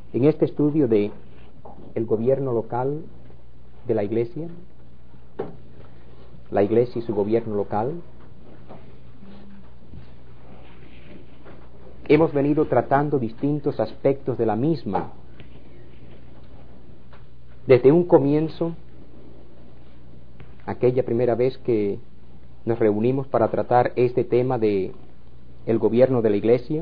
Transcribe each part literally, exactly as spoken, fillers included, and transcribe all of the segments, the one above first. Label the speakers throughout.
Speaker 1: En este estudio de el gobierno local de la Iglesia, la Iglesia y su gobierno local, hemos venido tratando distintos aspectos de la misma. Desde un comienzo, aquella primera vez que nos reunimos para tratar este tema de el gobierno de la Iglesia,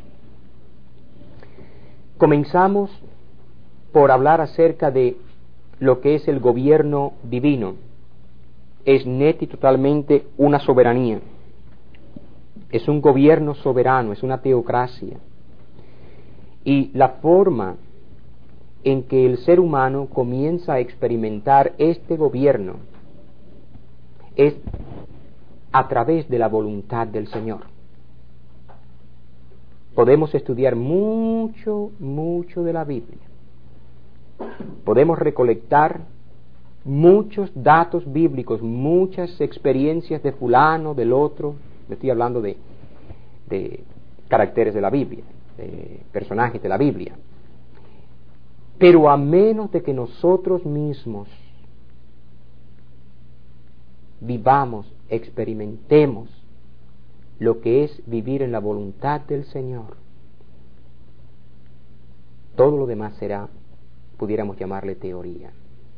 Speaker 1: comenzamos por hablar acerca de lo que es el gobierno divino. Es neta y totalmente una soberanía. Es un gobierno soberano, es una teocracia. Y la forma en que el ser humano comienza a experimentar este gobierno es a través de la voluntad del Señor. Podemos estudiar mucho, mucho de la Biblia. Podemos recolectar muchos datos bíblicos, muchas experiencias de fulano, del otro. Estoy hablando de, de caracteres de la Biblia, de personajes de la Biblia. Pero a menos de que nosotros mismos vivamos, experimentemos lo que es vivir en la voluntad del Señor, todo lo demás será, pudiéramos llamarle teoría.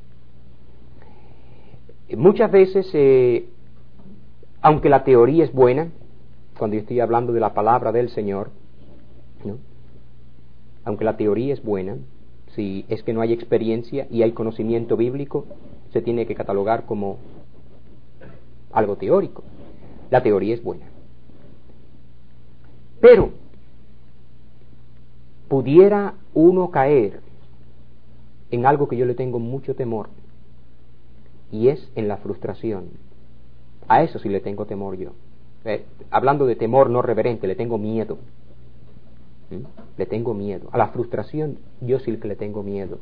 Speaker 1: Muchas veces, eh, aunque la teoría es buena, cuando yo estoy hablando de la palabra del Señor, ¿no? Aunque la teoría es buena, si es que no hay experiencia y hay conocimiento bíblico, se tiene que catalogar como algo teórico. La teoría es buena. Pero pudiera uno caer en algo que yo le tengo mucho temor, y es en la frustración. A eso sí le tengo temor yo. Eh, hablando de temor no reverente, le tengo miedo. ¿Mm? Le tengo miedo. A la frustración yo sí que le tengo miedo.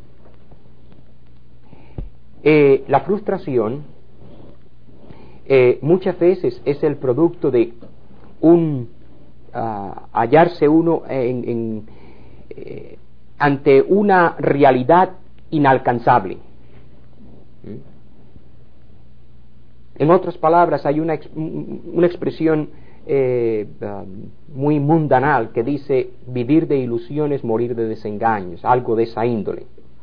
Speaker 1: Eh, la frustración eh, muchas veces es el producto de un uh, hallarse uno en, en, eh, ante una realidad inalcanzable. ¿Mm? En otras palabras, hay una, una expresión eh, uh, muy mundanal que dice: vivir de ilusiones, morir de desengaños, algo de esa índole.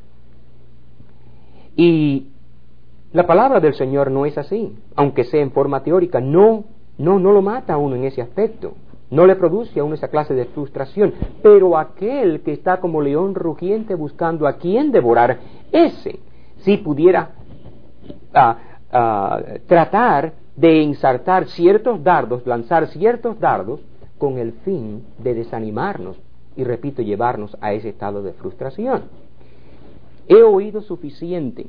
Speaker 1: Y la palabra del Señor no es así, aunque sea en forma teórica. No, no, no lo mata a uno en ese aspecto, no le produce a uno esa clase de frustración. Pero aquel que está como león rugiente buscando a quien devorar, ese sí pudiera uh, Uh, tratar de ensartar ciertos dardos, lanzar ciertos dardos con el fin de desanimarnos y, repito, llevarnos a ese estado de frustración. He oído suficiente,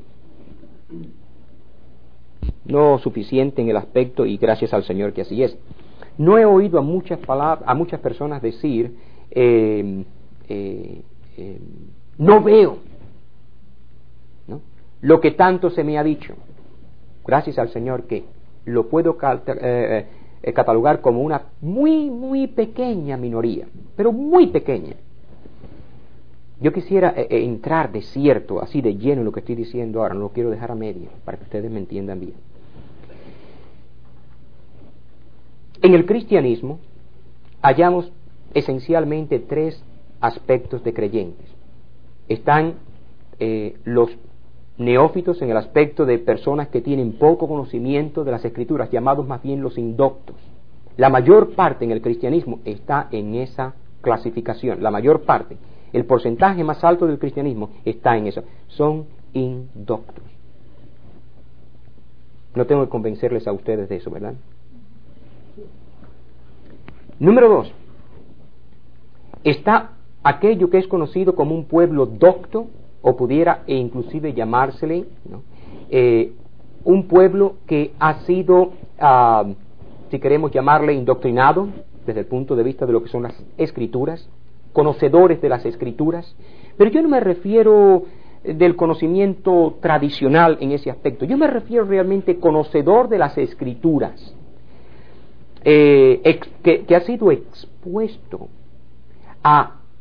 Speaker 1: no suficiente en el aspecto, y gracias al Señor que así es, no he oído a muchas palabras, a muchas personas decir eh, eh, eh, no veo, ¿no?, lo que tanto se me ha dicho. Gracias al Señor que lo puedo eh, eh, catalogar como una muy, muy pequeña minoría, pero muy pequeña. Yo quisiera eh, eh, entrar de cierto, así de lleno en lo que estoy diciendo ahora, no lo quiero dejar a medio, para que ustedes me entiendan bien. En el cristianismo hallamos esencialmente tres aspectos de creyentes. Están eh, los neófitos, en el aspecto de personas que tienen poco conocimiento de las Escrituras, llamados más bien los indoctos. La mayor parte en el cristianismo está en esa clasificación, la mayor parte, el porcentaje más alto del cristianismo está en eso, son indoctos. No tengo que convencerles a ustedes de eso, ¿verdad? Número dos, está aquello que es conocido como un pueblo docto, o pudiera e inclusive llamársele, ¿no?, eh, un pueblo que ha sido, uh, si queremos llamarle, indoctrinado desde el punto de vista de lo que son las Escrituras, conocedores de las Escrituras. Pero yo no me refiero del conocimiento tradicional en ese aspecto, yo me refiero realmente conocedor de las Escrituras, eh, ex, que, que ha sido expuesto a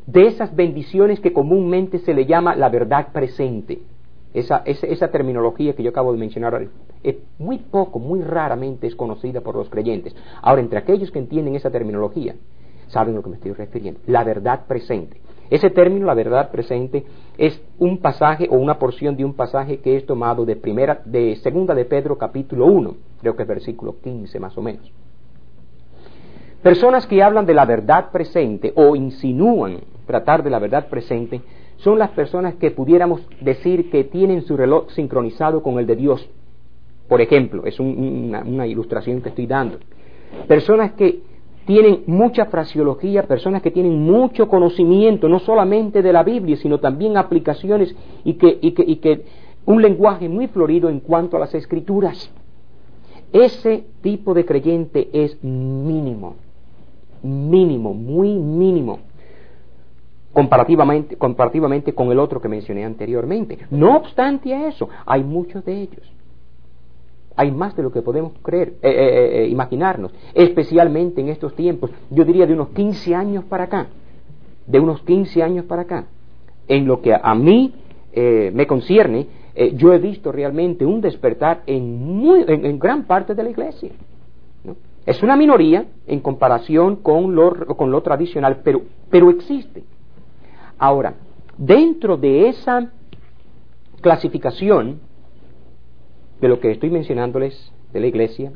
Speaker 1: de esas bendiciones que comúnmente se le llama la verdad presente. Esa, esa, esa terminología que yo acabo de mencionar es muy poco, muy raramente es conocida por los creyentes. Ahora, entre aquellos que entienden esa terminología, saben a lo que me estoy refiriendo, la verdad presente. Ese término, la verdad presente, es un pasaje o una porción de un pasaje que es tomado de primera, de segunda de Pedro capítulo uno, creo que es versículo quince más o menos. Personas que hablan de la verdad presente o insinúan tratar de la verdad presente son las personas que pudiéramos decir que tienen su reloj sincronizado con el de Dios. Por ejemplo, es un, una, una ilustración que estoy dando. Personas que tienen mucha fraseología, personas que tienen mucho conocimiento, no solamente de la Biblia, sino también aplicaciones y que, y que, y que un lenguaje muy florido en cuanto a las Escrituras. Ese tipo de creyente es mínimo, mínimo, muy mínimo, comparativamente, comparativamente con el otro que mencioné anteriormente. No obstante a eso, hay muchos de ellos. Hay más de lo que podemos creer, eh, eh, eh, imaginarnos, especialmente en estos tiempos, yo diría de unos quince años para acá, de unos quince años para acá. En lo que a mí eh, me concierne, eh, yo he visto realmente un despertar en, muy, en, en gran parte de la iglesia, ¿no? Es una minoría en comparación con lo, con lo tradicional, pero, pero existe. Ahora, dentro de esa clasificación de lo que estoy mencionándoles de la iglesia,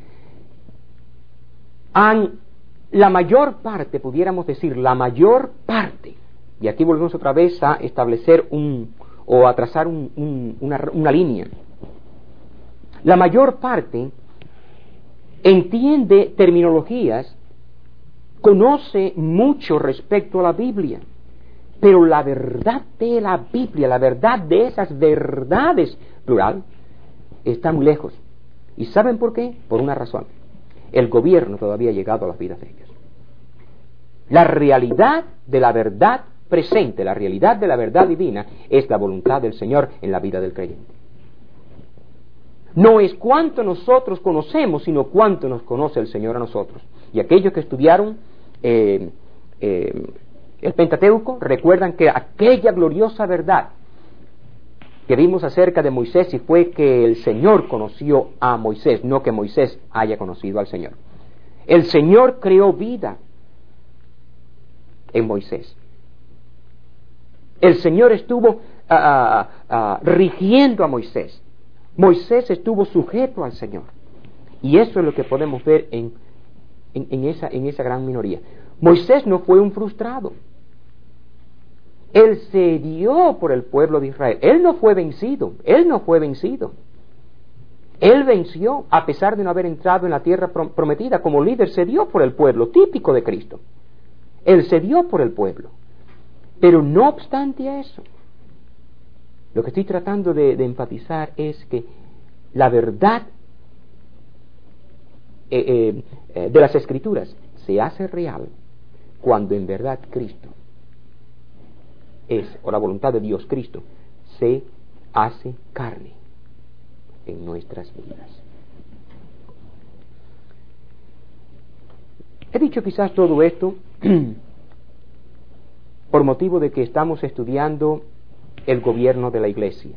Speaker 1: han, la mayor parte, pudiéramos decir, la mayor parte, y aquí volvemos otra vez a establecer un, o a trazar un, un, una, una línea, la mayor parte entiende terminologías, conoce mucho respecto a la Biblia, pero la verdad de la Biblia, la verdad de esas verdades, plural, está muy lejos. ¿Y saben por qué? Por una razón. El gobierno todavía ha llegado a las vidas de ellos. La realidad de la verdad presente, la realidad de la verdad divina, es la voluntad del Señor en la vida del creyente. No es cuánto nosotros conocemos, sino cuánto nos conoce el Señor a nosotros. Y aquellos que estudiaron eh, eh, el Pentateuco recuerdan que aquella gloriosa verdad que vimos acerca de Moisés y fue que el Señor conoció a Moisés, no que Moisés haya conocido al Señor. El Señor creó vida en Moisés. El Señor estuvo uh, uh, uh, rigiendo a Moisés. Moisés estuvo sujeto al Señor. Y eso es lo que podemos ver en, en, en, esa, en esa gran minoría. Moisés no fue un frustrado. Él se dio por el pueblo de Israel. Él no fue vencido. Él no fue vencido. Él venció a pesar de no haber entrado en la tierra prometida. Como líder se dio por el pueblo, típico de Cristo. Él se dio por el pueblo. Pero no obstante a eso, lo que estoy tratando de, de enfatizar es que la verdad eh, eh, eh, de las Escrituras se hace real cuando en verdad Cristo es, o la voluntad de Dios, Cristo, se hace carne en nuestras vidas. He dicho quizás todo esto por motivo de que estamos estudiando el gobierno de la iglesia.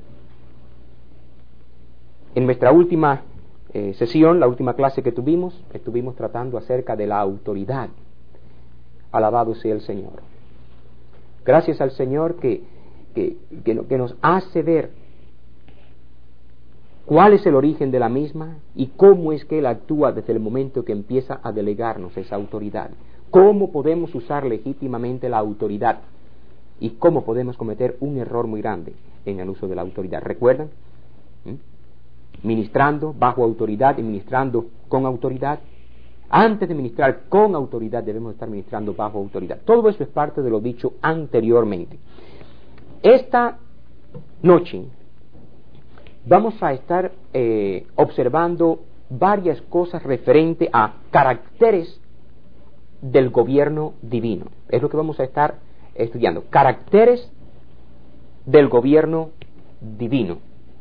Speaker 1: En nuestra última eh, sesión, la última clase que tuvimos, estuvimos tratando acerca de la autoridad. Alabado sea el Señor. Gracias al Señor que, que, que, que nos hace ver cuál es el origen de la misma y cómo es que Él actúa desde el momento que empieza a delegarnos esa autoridad. Cómo podemos usar legítimamente la autoridad y cómo podemos cometer un error muy grande en el uso de la autoridad. ¿Recuerdan? ¿Mm? Ministrando bajo autoridad y ministrando con autoridad. Antes de ministrar con autoridad debemos estar ministrando bajo autoridad. Todo eso es parte de lo dicho anteriormente. Esta noche vamos a estar eh, observando varias cosas referente a caracteres del gobierno divino. Es lo que vamos a estar estudiando. Caracteres del gobierno divino.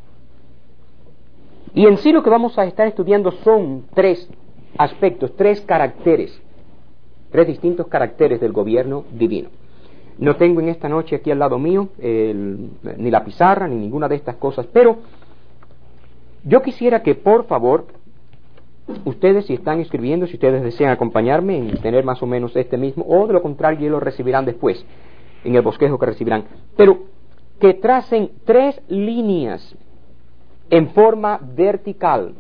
Speaker 1: Y en sí lo que vamos a estar estudiando son tres aspectos, tres caracteres, tres distintos caracteres del gobierno divino. No tengo en esta noche aquí al lado mío el, ni la pizarra ni ninguna de estas cosas, pero yo quisiera que por favor ustedes, si están escribiendo, si ustedes desean acompañarme en tener más o menos este mismo, o de lo contrario lo recibirán después en el bosquejo que recibirán, pero que tracen tres líneas en forma vertical.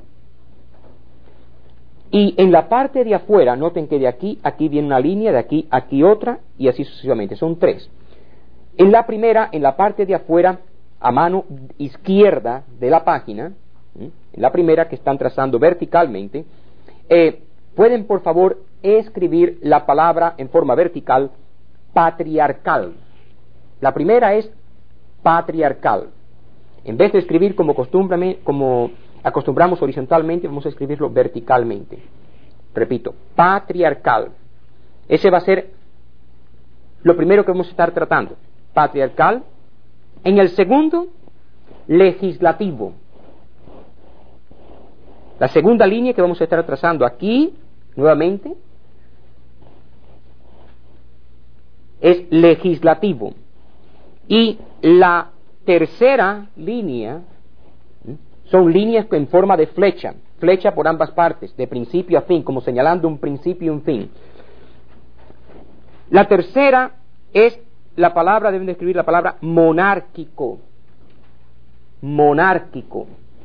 Speaker 1: Y en la parte de afuera, noten que de aquí, aquí viene una línea, de aquí, aquí otra, y así sucesivamente, son tres. En la primera, en la parte de afuera, a mano izquierda de la página, ¿sí?, en la primera que están trazando verticalmente, eh, pueden por favor escribir la palabra en forma vertical, patriarcal. La primera es patriarcal. En vez de escribir como costumbre, como acostumbramos horizontalmente, vamos a escribirlo verticalmente. Repito, patriarcal. Ese va a ser lo primero que vamos a estar tratando. Patriarcal. En el segundo, legislativo. La segunda línea que vamos a estar trazando aquí, nuevamente, es legislativo. Y la tercera línea son líneas en forma de flecha, flecha por ambas partes, de principio a fin, como señalando un principio y un fin. La tercera es la palabra, deben de escribir la palabra monárquico. Monárquico.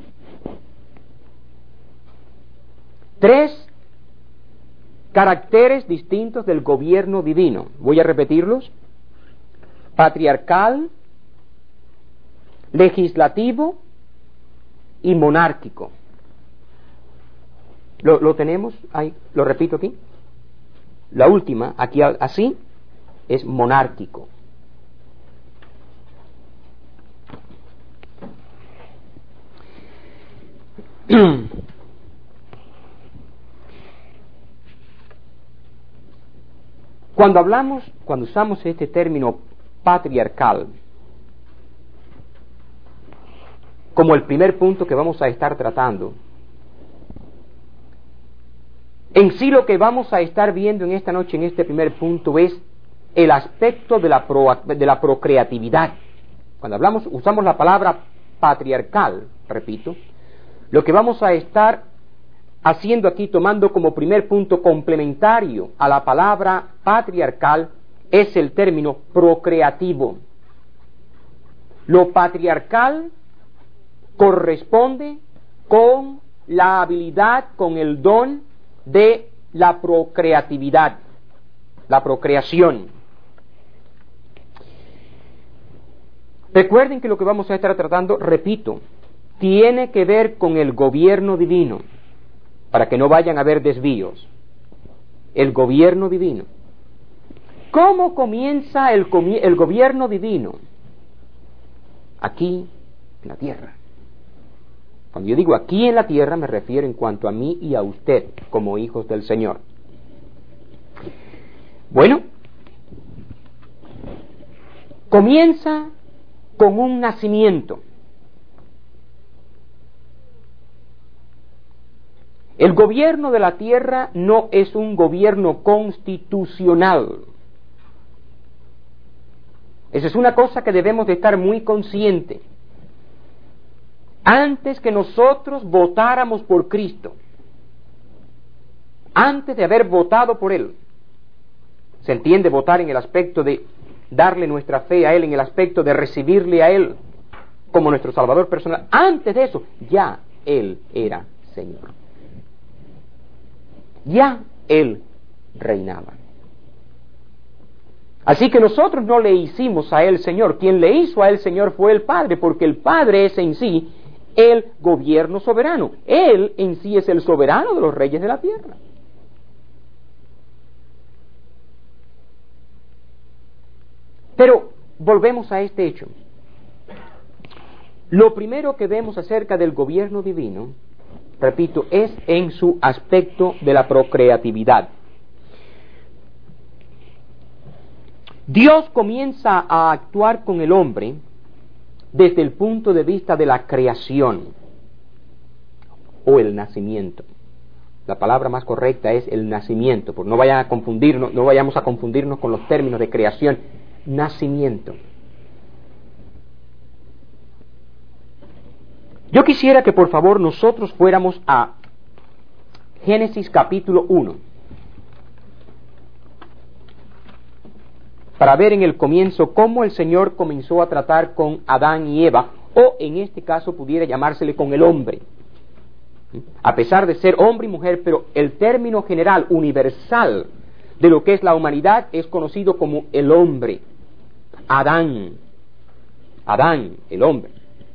Speaker 1: Tres caracteres distintos del gobierno divino. Voy a repetirlos. Patriarcal, legislativo y monárquico. ¿Lo, lo tenemos? Ahí, lo repito aquí. La última, aquí así, es monárquico. Cuando hablamos, cuando usamos este término patriarcal, como el primer punto que vamos a estar tratando, en sí lo que vamos a estar viendo en esta noche, en este primer punto, es el aspecto de la, pro, de la procreatividad. Cuando hablamos, usamos la palabra patriarcal, repito, lo que vamos a estar haciendo aquí, tomando como primer punto complementario a la palabra patriarcal, es el término procreativo. Lo patriarcal corresponde con la habilidad, con el don de la procreatividad, la procreación. Recuerden que lo que vamos a estar tratando, repito, tiene que ver con el gobierno divino, para que no vayan a haber desvíos. El gobierno divino. ¿Cómo comienza el, comi- el gobierno divino? Aquí, en la tierra. Cuando yo digo aquí en la tierra, me refiero en cuanto a mí y a usted, como hijos del Señor. Bueno, comienza con un nacimiento. El gobierno de la tierra no es un gobierno constitucional. Esa es una cosa que debemos de estar muy conscientes. Antes que nosotros votáramos por Cristo, antes de haber votado por Él, se entiende votar en el aspecto de darle nuestra fe a Él, en el aspecto de recibirle a Él como nuestro Salvador personal, antes de eso, ya Él era Señor. Ya Él reinaba. Así que nosotros no le hicimos a Él Señor. Quien le hizo a Él Señor fue el Padre, porque el Padre es en sí el gobierno soberano. Él en sí es el soberano de los reyes de la tierra. Pero volvemos a este hecho. Lo primero que vemos acerca del gobierno divino, repito, es en su aspecto de la procreatividad. Dios comienza a actuar con el hombre desde el punto de vista de la creación o el nacimiento. La palabra más correcta es el nacimiento, porque no vayan a confundirnos, no vayamos a confundirnos con los términos de creación. nacimiento. Yo quisiera que por favor nosotros fuéramos a Génesis capítulo uno, para ver en el comienzo cómo el Señor comenzó a tratar con Adán y Eva, o en este caso pudiera llamársele con el hombre. A pesar de ser hombre y mujer, pero el término general, universal, de lo que es la humanidad es conocido como el hombre. Adán. Adán, el hombre.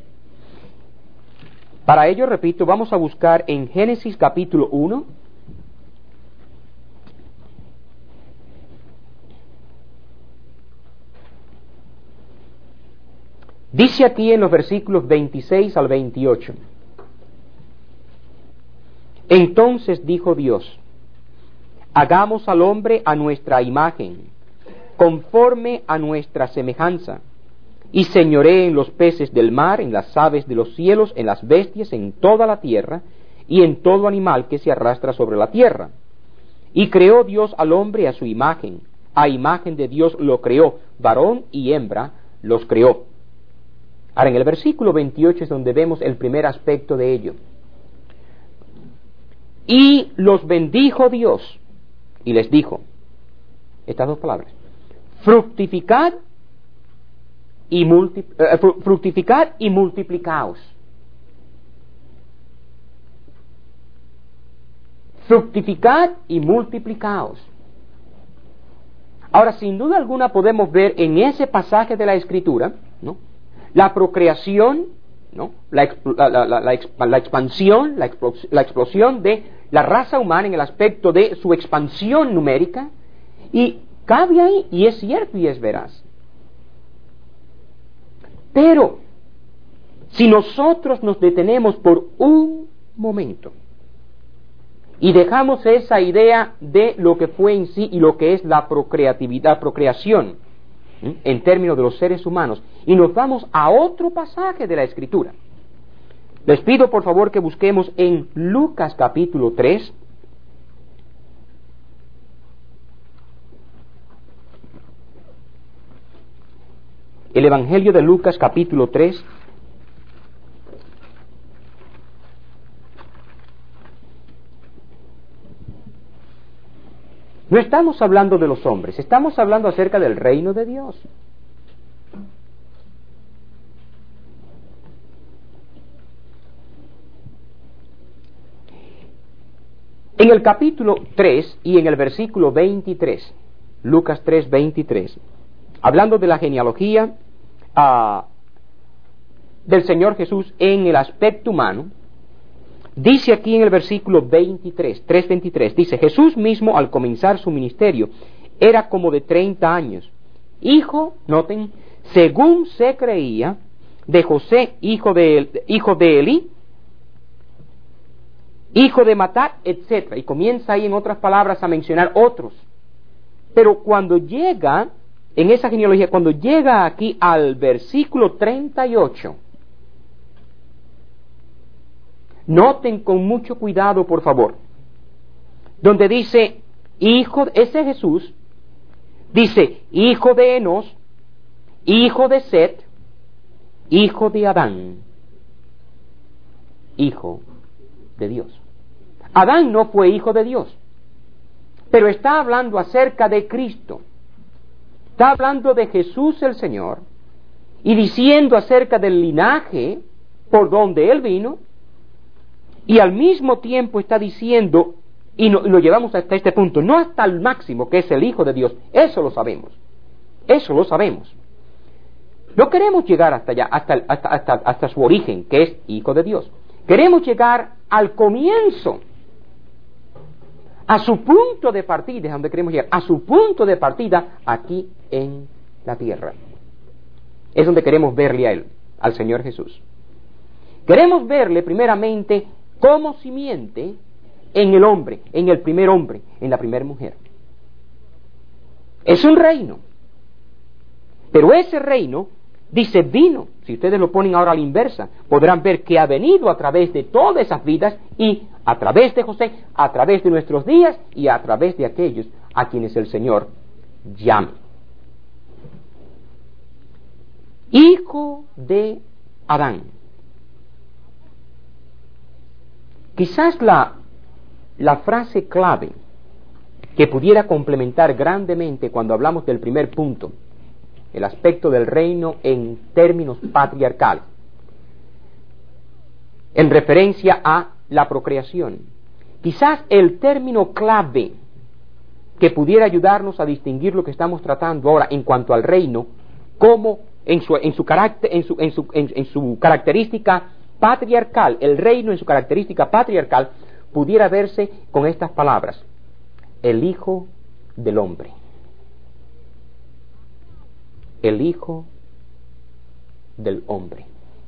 Speaker 1: Para ello, repito, vamos a buscar en Génesis capítulo uno. Dice aquí en los versículos veintiséis al veintiocho. Entonces dijo Dios: hagamos al hombre a nuestra imagen, conforme a nuestra semejanza, y señoree en los peces del mar, en las aves de los cielos, en las bestias, en toda la tierra, y en todo animal que se arrastra sobre la tierra. Y creó Dios al hombre a su imagen, a imagen de Dios lo creó, varón y hembra los creó. Ahora en el versículo veintiocho es donde vemos el primer aspecto de ello. Y los bendijo Dios, y les dijo, estas dos palabras, fructificad y, multi, eh, fructificad y multiplicaos. Fructificad y multiplicaos. Ahora, sin duda alguna podemos ver en ese pasaje de la Escritura, ¿no?, la procreación, ¿no?, la, la, la, la, la, la expansión, la, explos, la explosión de la raza humana en el aspecto de su expansión numérica, y cabe ahí, y es cierto y es veraz. Pero, si nosotros nos detenemos por un momento y dejamos esa idea de lo que fue en sí y lo que es la procreatividad, procreación, ¿sí?, en términos de los seres humanos, y nos vamos a otro pasaje de la Escritura, les pido por favor que busquemos en Lucas capítulo tres, el Evangelio de Lucas capítulo tres, no estamos hablando de los hombres, estamos hablando acerca del reino de Dios. En el capítulo tres y en el versículo veintitrés, Lucas tres, veintitrés, hablando de la genealogía uh, del Señor Jesús en el aspecto humano, dice aquí en el versículo veintitrés, tres veintitrés, dice, Jesús mismo al comenzar su ministerio era como de treinta años, hijo, noten, según se creía, de José, hijo de, hijo de Elí, hijo de Matat, etcétera, y comienza ahí en otras palabras a mencionar otros. Pero cuando llega, en esa genealogía, cuando llega aquí al versículo treinta y ocho, noten con mucho cuidado, por favor, donde dice, hijo, ese Jesús, dice, hijo de Enos, hijo de Set, hijo de Adán, hijo de Dios. Adán no fue hijo de Dios, pero está hablando acerca de Cristo, está hablando de Jesús el Señor, y diciendo acerca del linaje por donde Él vino, y al mismo tiempo está diciendo, y, no, y lo llevamos hasta este punto, no hasta el máximo que es el Hijo de Dios, eso lo sabemos, eso lo sabemos. No queremos llegar hasta allá, hasta, hasta, hasta, hasta su origen, que es Hijo de Dios. Queremos llegar al comienzo, a su punto de partida, es donde queremos llegar, a su punto de partida aquí en la tierra. Es donde queremos verle a Él, al Señor Jesús. Queremos verle primeramente como simiente en el hombre, en el primer hombre, en la primera mujer. Es un reino, pero ese reino, dice, vino, si ustedes lo ponen ahora a la inversa, podrán ver que ha venido a través de todas esas vidas y a través de José, a través de nuestros días y a través de aquellos a quienes el Señor llame. hijo de Adán. Quizás la, la frase clave que pudiera complementar grandemente cuando hablamos del primer punto, el aspecto del reino en términos patriarcales, en referencia a la procreación. Quizás el término clave que pudiera ayudarnos a distinguir lo que estamos tratando ahora en cuanto al reino, como en su, en su, carácter, en su, en su, en, en su característica patriarcal, el reino en su característica patriarcal, pudiera verse con estas palabras: el Hijo del Hombre. El Hijo del Hombre.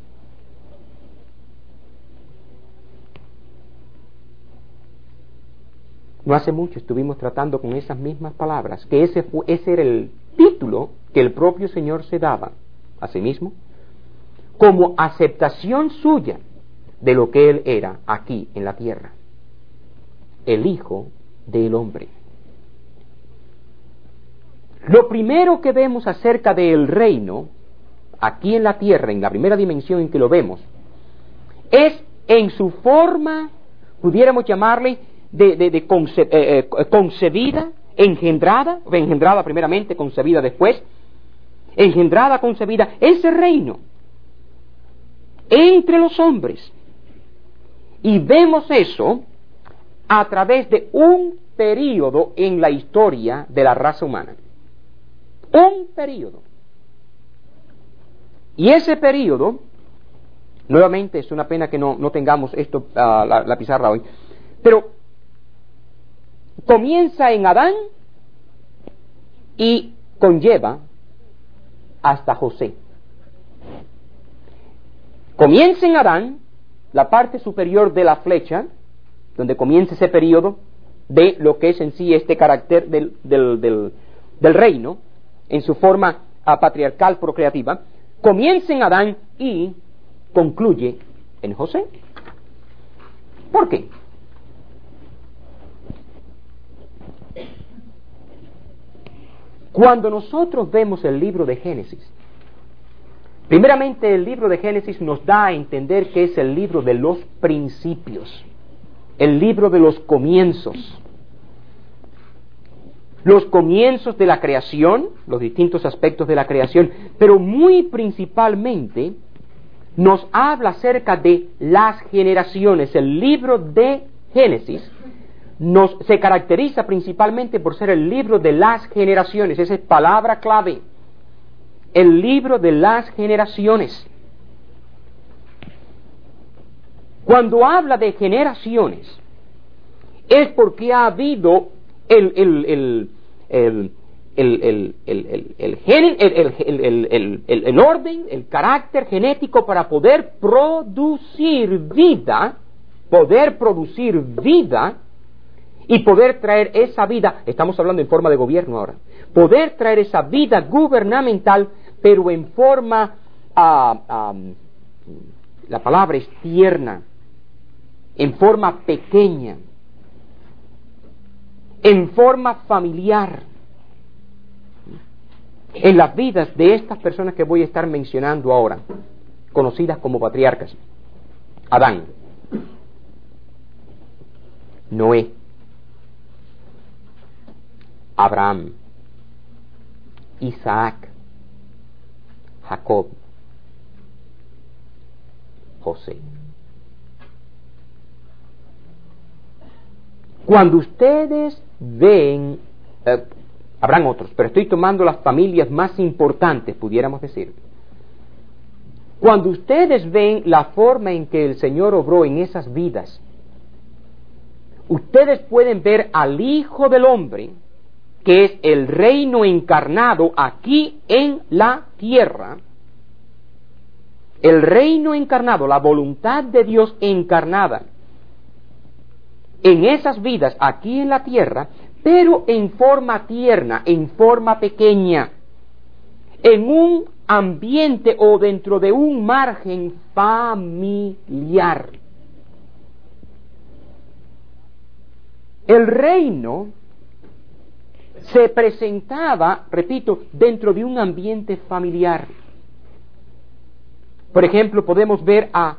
Speaker 1: No hace mucho estuvimos tratando con esas mismas palabras, que ese, fue, ese era el título que el propio Señor se daba a sí mismo, como aceptación suya de lo que Él era aquí en la tierra. El Hijo del Hombre. Lo primero que vemos acerca del reino, aquí en la tierra, en la primera dimensión en que lo vemos, es en su forma, pudiéramos llamarle, de, de, de conce, eh, concebida, engendrada, engendrada primeramente, concebida después, engendrada, concebida, ese reino, entre los hombres. Y vemos eso a través de un período en la historia de la raza humana. Un período. Y ese período, nuevamente es una pena que no, no tengamos esto, uh, la, la pizarra hoy, pero comienza en Adán y conlleva hasta José. Comienza en Adán, la parte superior de la flecha, donde comienza ese periodo de lo que es en sí este carácter del, del, del, del reino, en su forma uh, patriarcal procreativa, comienza en Adán y concluye en José. ¿Por qué? Cuando nosotros vemos el libro de Génesis, primeramente el libro de Génesis nos da a entender que es el libro de los principios, el libro de los comienzos. Los comienzos de la creación, los distintos aspectos de la creación, pero muy principalmente nos habla acerca de las generaciones. El libro de Génesis nos, se caracteriza principalmente por ser el libro de las generaciones. Esa es palabra clave. El libro de las generaciones. Cuando habla de generaciones, es porque ha habido el, el, el, el, el, el, el, el, gen, el, el, el, el, el, el orden, el carácter genético para poder producir vida, poder producir vida y poder traer esa vida, estamos hablando en forma de gobierno ahora, poder traer esa vida gubernamental, pero en forma, uh, um, la palabra es tierna, en forma pequeña, en forma familiar, en las vidas de estas personas que voy a estar mencionando ahora, conocidas como patriarcas: Adán, Noé, Abraham, Isaac, Jacob, José. Cuando ustedes ven, eh, habrán otros, pero estoy tomando las familias más importantes, pudiéramos decir. Cuando ustedes ven la forma en que el Señor obró en esas vidas, ustedes pueden ver al Hijo del Hombre, que es el reino encarnado aquí en la tierra, el reino encarnado, la voluntad de Dios encarnada en esas vidas aquí en la tierra, pero en forma tierna, en forma pequeña, en un ambiente o dentro de un margen familiar. El reino se presentaba, repito, dentro de un ambiente familiar. Por ejemplo, podemos ver a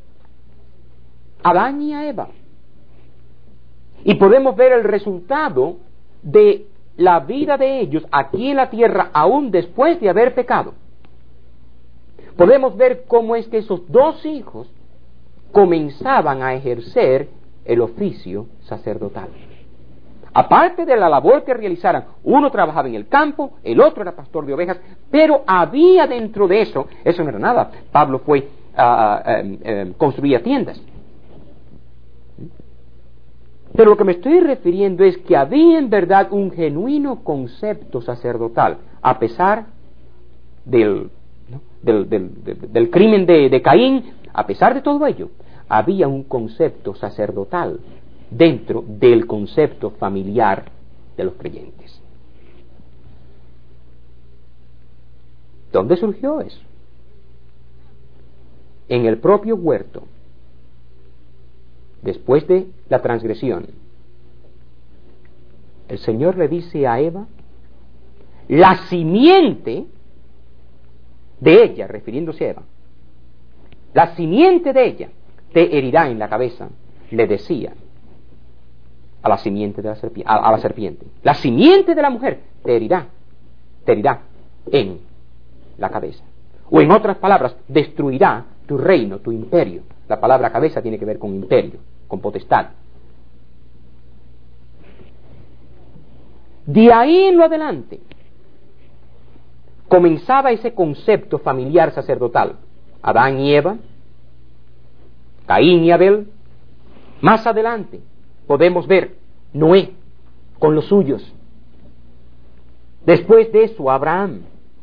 Speaker 1: Adán y a Eva. Y podemos ver el resultado de la vida de ellos aquí en la tierra, aún después de haber pecado. Podemos ver cómo es que esos dos hijos comenzaban a ejercer el oficio sacerdotal. Aparte de la labor que realizaran, uno trabajaba en el campo, el otro era pastor de ovejas, pero había dentro de eso, eso no era nada. Pablo fue, uh, uh, uh, construía tiendas. Pero lo que me estoy refiriendo es que había en verdad un genuino concepto sacerdotal, a pesar del, ¿no? del, del, del, del crimen de, de Caín, a pesar de todo ello, había un concepto sacerdotal dentro del concepto familiar de los creyentes. ¿Dónde surgió eso? En el propio huerto. Después de la transgresión, el Señor le dice a Eva, la simiente de ella, refiriéndose a Eva, la simiente de ella te herirá en la cabeza, le decía a la simiente de la serpiente, a, a la serpiente. La simiente de la mujer te herirá, te herirá en la cabeza. O en otras palabras, destruirá tu reino, tu imperio. La palabra cabeza tiene que ver con imperio, con potestad. De ahí en lo adelante comenzaba ese concepto familiar sacerdotal. Adán y Eva, Caín y Abel. Más adelante podemos ver Noé con los suyos. Después de eso, Abraham.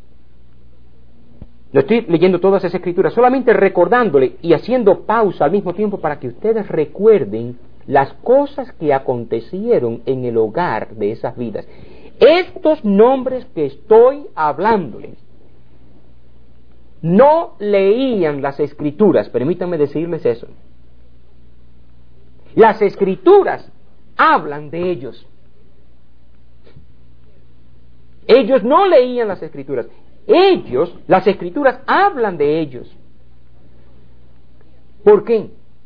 Speaker 1: Lo estoy leyendo todas esas escrituras, solamente recordándole y haciendo pausa al mismo tiempo para que ustedes recuerden las cosas que acontecieron en el hogar de esas vidas. Estos nombres que estoy hablándoles no leían las escrituras, permítanme decirles eso. Las escrituras hablan de ellos. Ellos no leían las escrituras. Ellos, las escrituras hablan de ellos. ¿Por qué?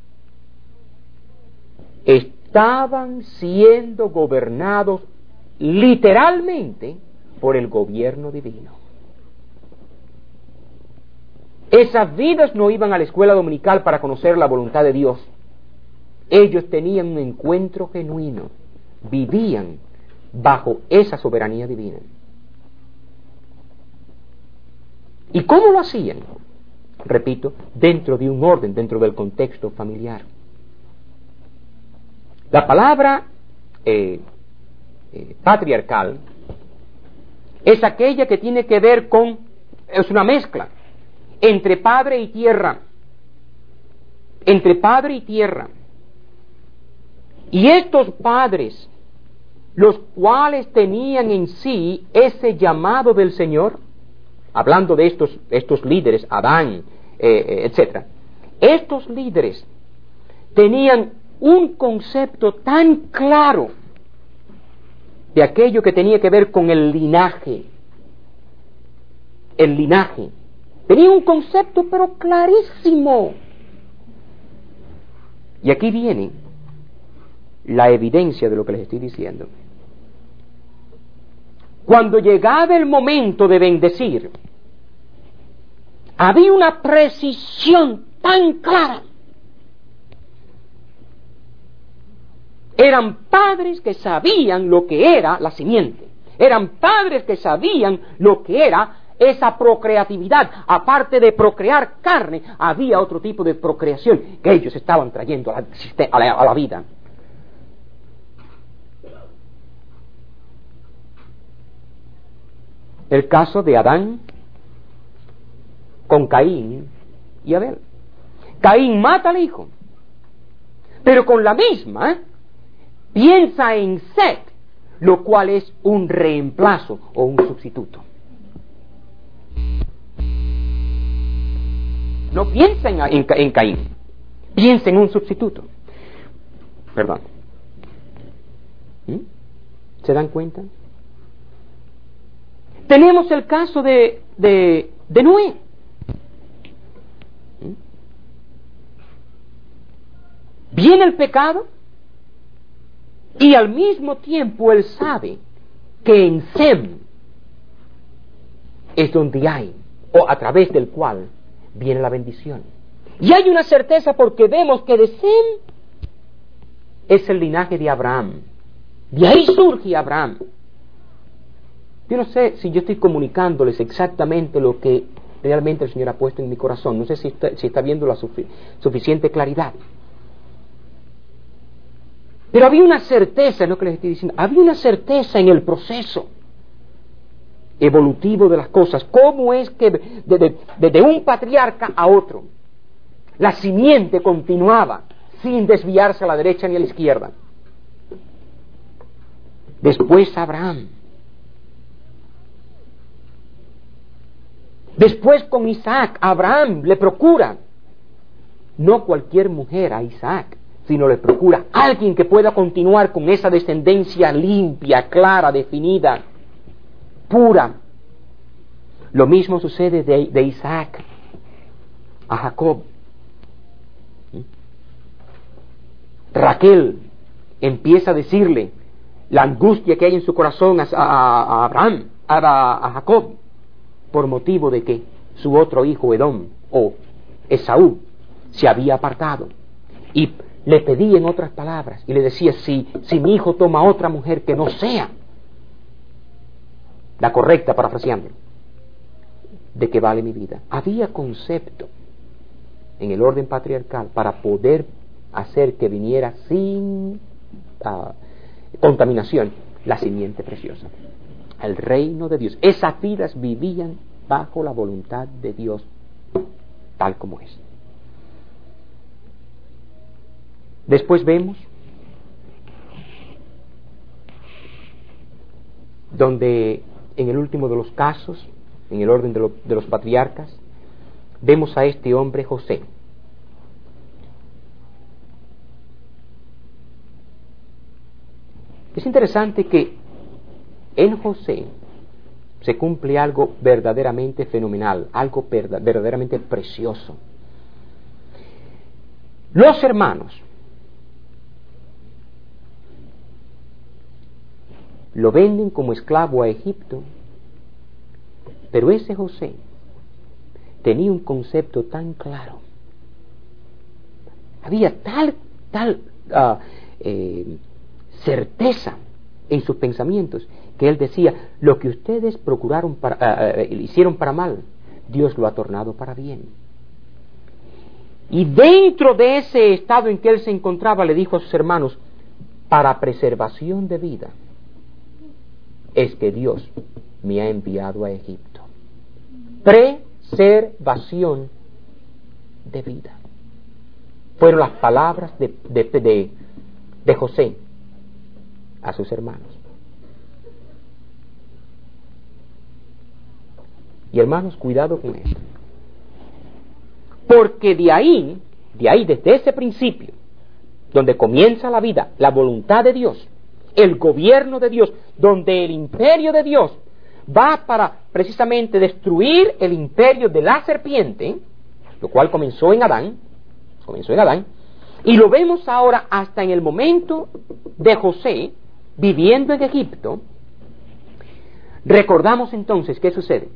Speaker 1: Estaban siendo gobernados literalmente por el gobierno divino. Esas vidas no iban a la escuela dominical para conocer la voluntad de Dios. Ellos tenían un encuentro genuino, vivían bajo esa soberanía divina. ¿Y cómo lo hacían? Repito, dentro de un orden, dentro del contexto familiar. La palabra eh, eh, patriarcal es aquella que tiene que ver con, es una mezcla entre padre y tierra, entre padre y tierra. Y estos padres, los cuales tenían en sí ese llamado del Señor, hablando de estos, estos líderes, Adán, eh, etcétera, estos líderes tenían un concepto tan claro de aquello que tenía que ver con el linaje, el linaje. Tenían un concepto pero clarísimo. Y aquí viene la evidencia de lo que les estoy diciendo. Cuando llegaba el momento de bendecir, había una precisión tan clara. Eran padres que sabían lo que era la simiente. Eran padres que sabían lo que era esa procreatividad. Aparte de procrear carne, había otro tipo de procreación que ellos estaban trayendo a la, a la, a la vida. El caso de Adán con Caín y Abel. Caín mata al hijo, pero con la misma piensa en Set, lo cual es un reemplazo o un sustituto. No piensa en, en, en Caín, piensa en un sustituto. Perdón. ¿Mm? ¿Se dan cuenta? Tenemos el caso de, de, de Noé. Viene el pecado y al mismo tiempo él sabe que en Sem es donde hay, o a través del cual viene la bendición. Y hay una certeza porque vemos que de Sem es el linaje de Abraham. De ahí surge Abraham. Yo no sé si yo estoy comunicándoles exactamente lo que realmente el Señor ha puesto en mi corazón. No sé si está, si está viendo la sufi- suficiente claridad. Pero había una certeza, es lo que les estoy diciendo, había una certeza en el proceso evolutivo de las cosas. ¿Cómo es que de, de, de, de un patriarca a otro la simiente continuaba sin desviarse a la derecha ni a la izquierda? Después Abraham. Después con Isaac, Abraham le procura, no cualquier mujer a Isaac, sino le procura alguien que pueda continuar con esa descendencia limpia, clara, definida, pura. Lo mismo sucede de, de Isaac a Jacob. Raquel empieza a decirle la angustia que hay en su corazón a, a, a Abraham, a, a Jacob, por motivo de que su otro hijo Edom o Esaú se había apartado. Y le pedía en otras palabras y le decía, si, si mi hijo toma otra mujer que no sea la correcta, parafraseando, ¿de qué vale mi vida? Había concepto en el orden patriarcal para poder hacer que viniera sin uh, contaminación la simiente preciosa, el reino de Dios. Esas vidas vivían bajo la voluntad de Dios tal como es. Después vemos donde en el último de los casos, en el orden de, lo, de los patriarcas, vemos a este hombre José. Es interesante que en José se cumple algo verdaderamente fenomenal, algo verdaderamente precioso. Los hermanos lo venden como esclavo a Egipto, pero ese José tenía un concepto tan claro, había tal, tal uh, eh, certeza en sus pensamientos, que él decía, lo que ustedes procuraron para, uh, uh, hicieron para mal, Dios lo ha tornado para bien. Y dentro de ese estado en que él se encontraba, le dijo a sus hermanos, para preservación de vida es que Dios me ha enviado a Egipto. Preservación de vida. Fueron las palabras de, de, de, de José a sus hermanos. Y hermanos, cuidado con esto. Porque de ahí, de ahí desde ese principio, donde comienza la vida, la voluntad de Dios, el gobierno de Dios, donde el imperio de Dios va para precisamente destruir el imperio de la serpiente, lo cual comenzó en Adán, comenzó en Adán, y lo vemos ahora hasta en el momento de José viviendo en Egipto. Recordamos entonces qué sucede.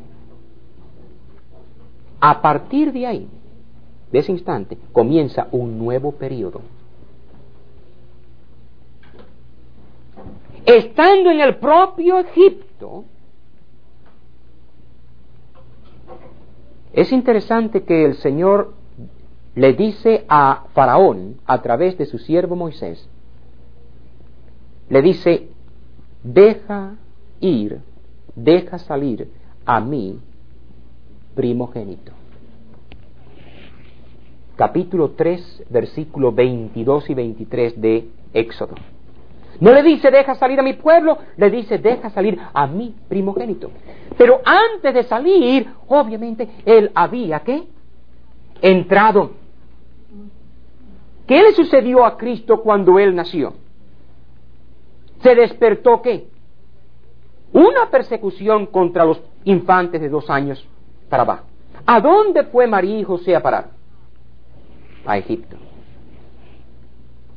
Speaker 1: A partir de ahí, de ese instante, comienza un nuevo periodo. Estando en el propio Egipto, es interesante que el Señor le dice a Faraón, a través de su siervo Moisés, le dice, deja ir, deja salir a mi primogénito. Capítulo tres, versículos veintidós y veintitrés de Éxodo. No le dice deja salir a mi pueblo, le dice deja salir a mi primogénito. Pero antes de salir, obviamente, él había ¿qué? entrado. ¿Qué le sucedió a Cristo cuando él nació? Se despertó ¿qué? Una persecución contra los infantes de dos años para abajo. ¿A dónde fue María y José a parar? A Egipto.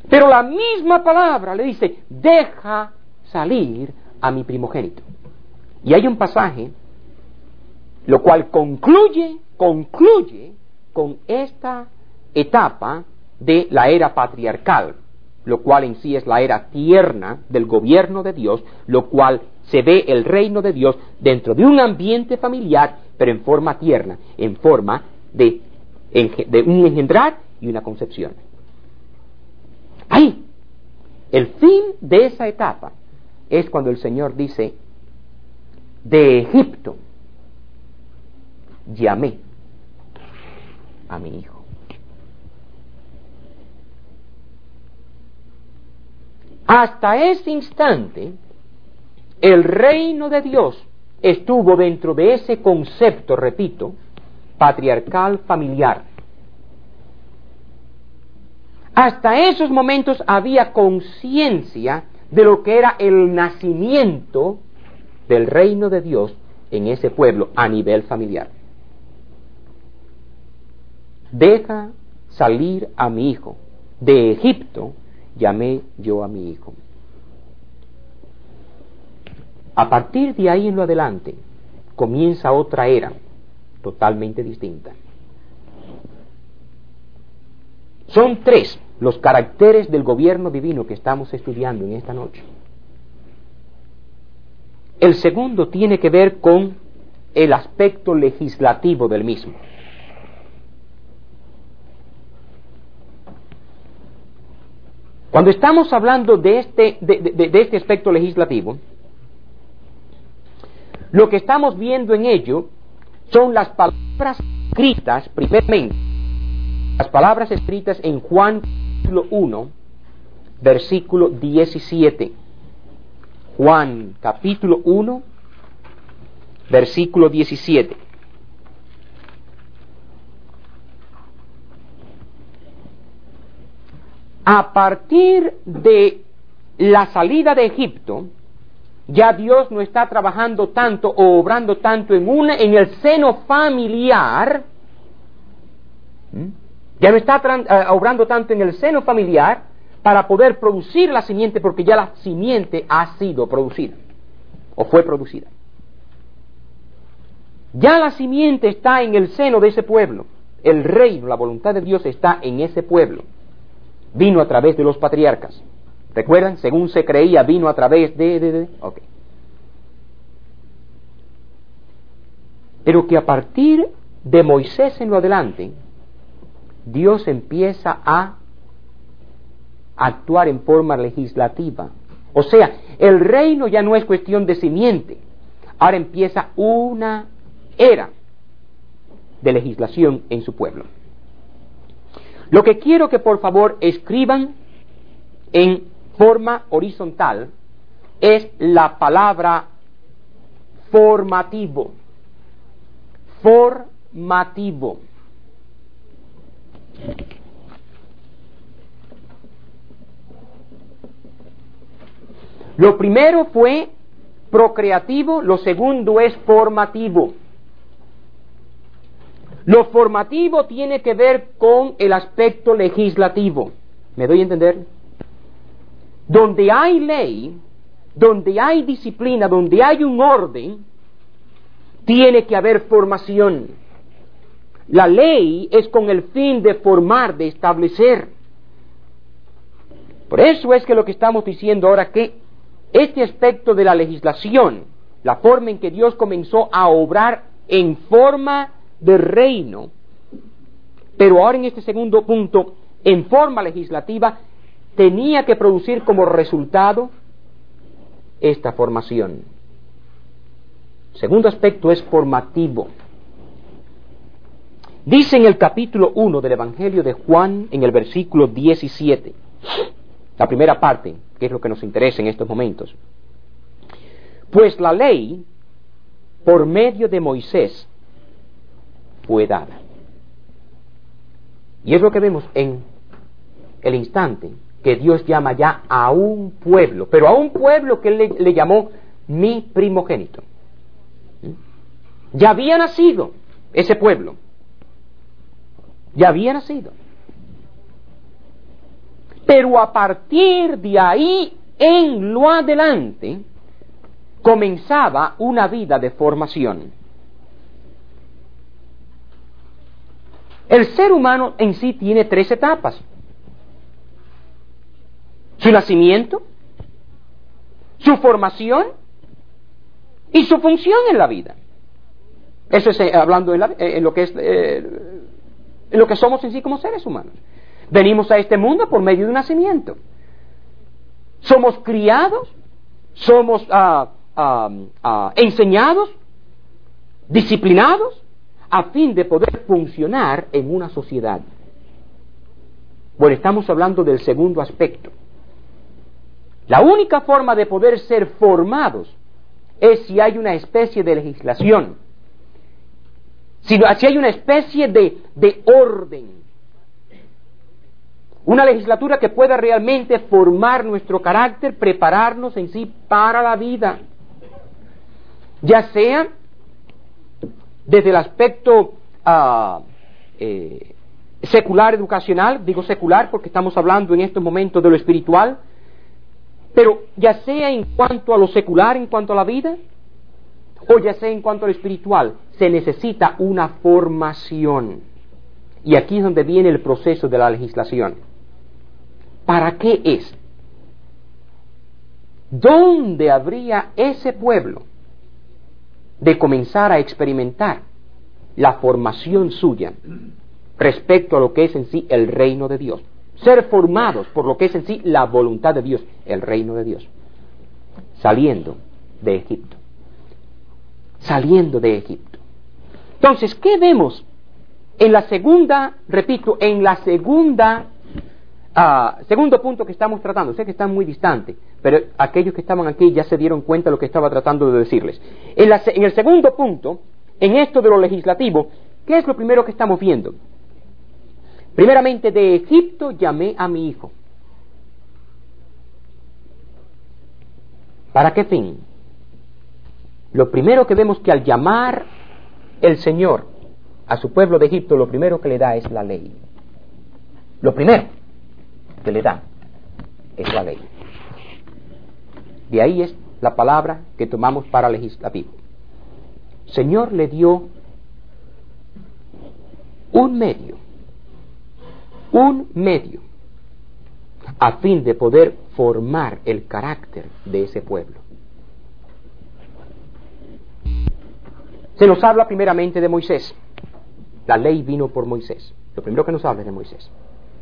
Speaker 1: Pero la misma palabra le dice, deja salir a mi primogénito. Y hay un pasaje, lo cual concluye, concluye con esta etapa de la era patriarcal, lo cual en sí es la era tierna del gobierno de Dios, lo cual se ve el reino de Dios dentro de un ambiente familiar, pero en forma tierna, en forma de, de un engendrar y una concepción. Ahí, el fin de esa etapa es cuando el Señor dice, de Egipto llamé a mi hijo. Hasta ese instante, el reino de Dios estuvo dentro de ese concepto, repito, patriarcal familiar. Hasta esos momentos había conciencia de lo que era el nacimiento del reino de Dios en ese pueblo a nivel familiar. Deja salir a mi hijo. De Egipto llamé yo a mi hijo. A partir de ahí en lo adelante comienza otra era totalmente distinta. Son tres los caracteres del gobierno divino que estamos estudiando en esta noche. El segundo tiene que ver con el aspecto legislativo del mismo. Cuando estamos hablando de este, de, de, de este aspecto legislativo, lo que estamos viendo en ello son las palabras escritas, primeramente, las palabras escritas en Juan capítulo uno, versículo diecisiete. Juan capítulo uno, versículo diecisiete. A partir de la salida de Egipto, ya Dios no está trabajando tanto o obrando tanto en, una, en el seno familiar, ¿Mm? ya no está tran, uh, obrando tanto en el seno familiar para poder producir la simiente, porque ya la simiente ha sido producida o fue producida. Ya la simiente está en el seno de ese pueblo. El reino, la voluntad de Dios está en ese pueblo. Vino a través de los patriarcas. ¿Recuerdan? Según se creía, vino a través de... de, de ok. Pero que a partir de Moisés en lo adelante, Dios empieza a actuar en forma legislativa. O sea, el reino ya no es cuestión de simiente. Ahora empieza una era de legislación en su pueblo. Lo que quiero que por favor escriban en forma horizontal es la palabra formativo. Formativo. Lo primero fue procreativo, lo segundo es formativo. Lo formativo tiene que ver con el aspecto legislativo. ¿Me doy a entender? Donde hay ley, donde hay disciplina, donde hay un orden, tiene que haber formación. La ley es con el fin de formar, de establecer. Por eso es que lo que estamos diciendo ahora, que este aspecto de la legislación, la forma en que Dios comenzó a obrar en forma de reino, pero ahora en este segundo punto, en forma legislativa, tenía que producir como resultado esta formación. Segundo aspecto es formativo. Dice en el capítulo uno del Evangelio de Juan, en el versículo diecisiete, la primera parte, que es lo que nos interesa en estos momentos. Pues la ley, por medio de Moisés, fue dada. Y es lo que vemos en el instante que Dios llama ya a un pueblo, pero a un pueblo que Él le, le llamó mi primogénito. Ya había nacido ese pueblo. Ya había nacido. Pero a partir de ahí en lo adelante comenzaba una vida de formación. El ser humano en sí tiene tres etapas: su nacimiento, su formación y su función en la vida. Eso es eh, hablando en, la, eh, en lo que es eh, en lo que somos en sí como seres humanos. Venimos a este mundo por medio de un nacimiento. Somos criados, somos uh, uh, uh, enseñados, disciplinados, a fin de poder funcionar en una sociedad. Bueno, estamos hablando del segundo aspecto. La única forma de poder ser formados es si hay una especie de legislación, si, si hay una especie de, de orden, una legislatura que pueda realmente formar nuestro carácter, prepararnos en sí para la vida, ya sea desde el aspecto uh, eh, secular educacional, digo secular porque estamos hablando en estos momentos de lo espiritual, pero ya sea en cuanto a lo secular, en cuanto a la vida, o ya sea en cuanto a lo espiritual, se necesita una formación. Y aquí es donde viene el proceso de la legislación. ¿Para qué es? ¿Dónde habría ese pueblo de comenzar a experimentar la formación suya respecto a lo que es en sí el reino de Dios? Ser formados por lo que es en sí la voluntad de Dios, el reino de Dios. Saliendo de Egipto. Saliendo de Egipto. Entonces, ¿qué vemos en la segunda, repito, en la segunda, uh, segundo punto que estamos tratando? Sé que están muy distantes, pero aquellos que estaban aquí ya se dieron cuenta de lo que estaba tratando de decirles. En, la, en el segundo punto, en esto de lo legislativo, ¿qué es lo primero que estamos viendo? Primeramente, de Egipto llamé a mi hijo. ¿Para qué fin? Lo primero que vemos que al llamar el Señor a su pueblo de Egipto, lo primero que le da es la ley. Lo primero que le da es la ley. De ahí es la palabra que tomamos para legislativo. Señor le dio un medio, un medio, a fin de poder formar el carácter de ese pueblo. Se nos habla primeramente de Moisés. La ley vino por Moisés. Lo primero que nos habla es de Moisés.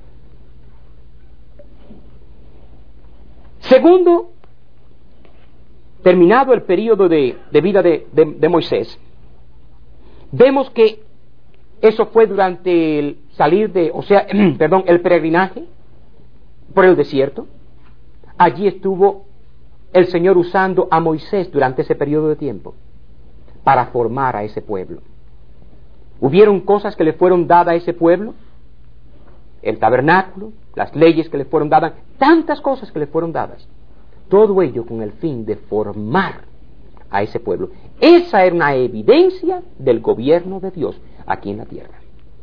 Speaker 1: Segundo, terminado el periodo de, de vida de, de, de Moisés, vemos que eso fue durante el salir de, o sea, perdón, el peregrinaje por el desierto. Allí estuvo el Señor usando a Moisés durante ese periodo de tiempo para formar a ese pueblo. Hubieron cosas que le fueron dadas a ese pueblo, el tabernáculo, las leyes que le fueron dadas, tantas cosas que le fueron dadas, todo ello con el fin de formar a ese pueblo. Esa era una evidencia del gobierno de Dios aquí en la tierra.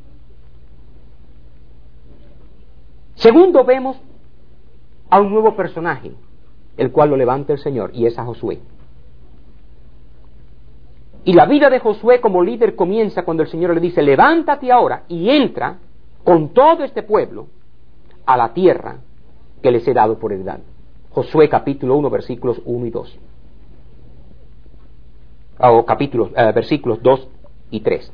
Speaker 1: Segundo, vemos a un nuevo personaje, el cual lo levanta el Señor, y es a Josué. Y la vida de Josué como líder comienza cuando el Señor le dice: levántate ahora y entra con todo este pueblo a la tierra que les he dado por heredad. Josué capítulo uno, versículos uno y dos. O capítulos, eh, versículos dos y tres.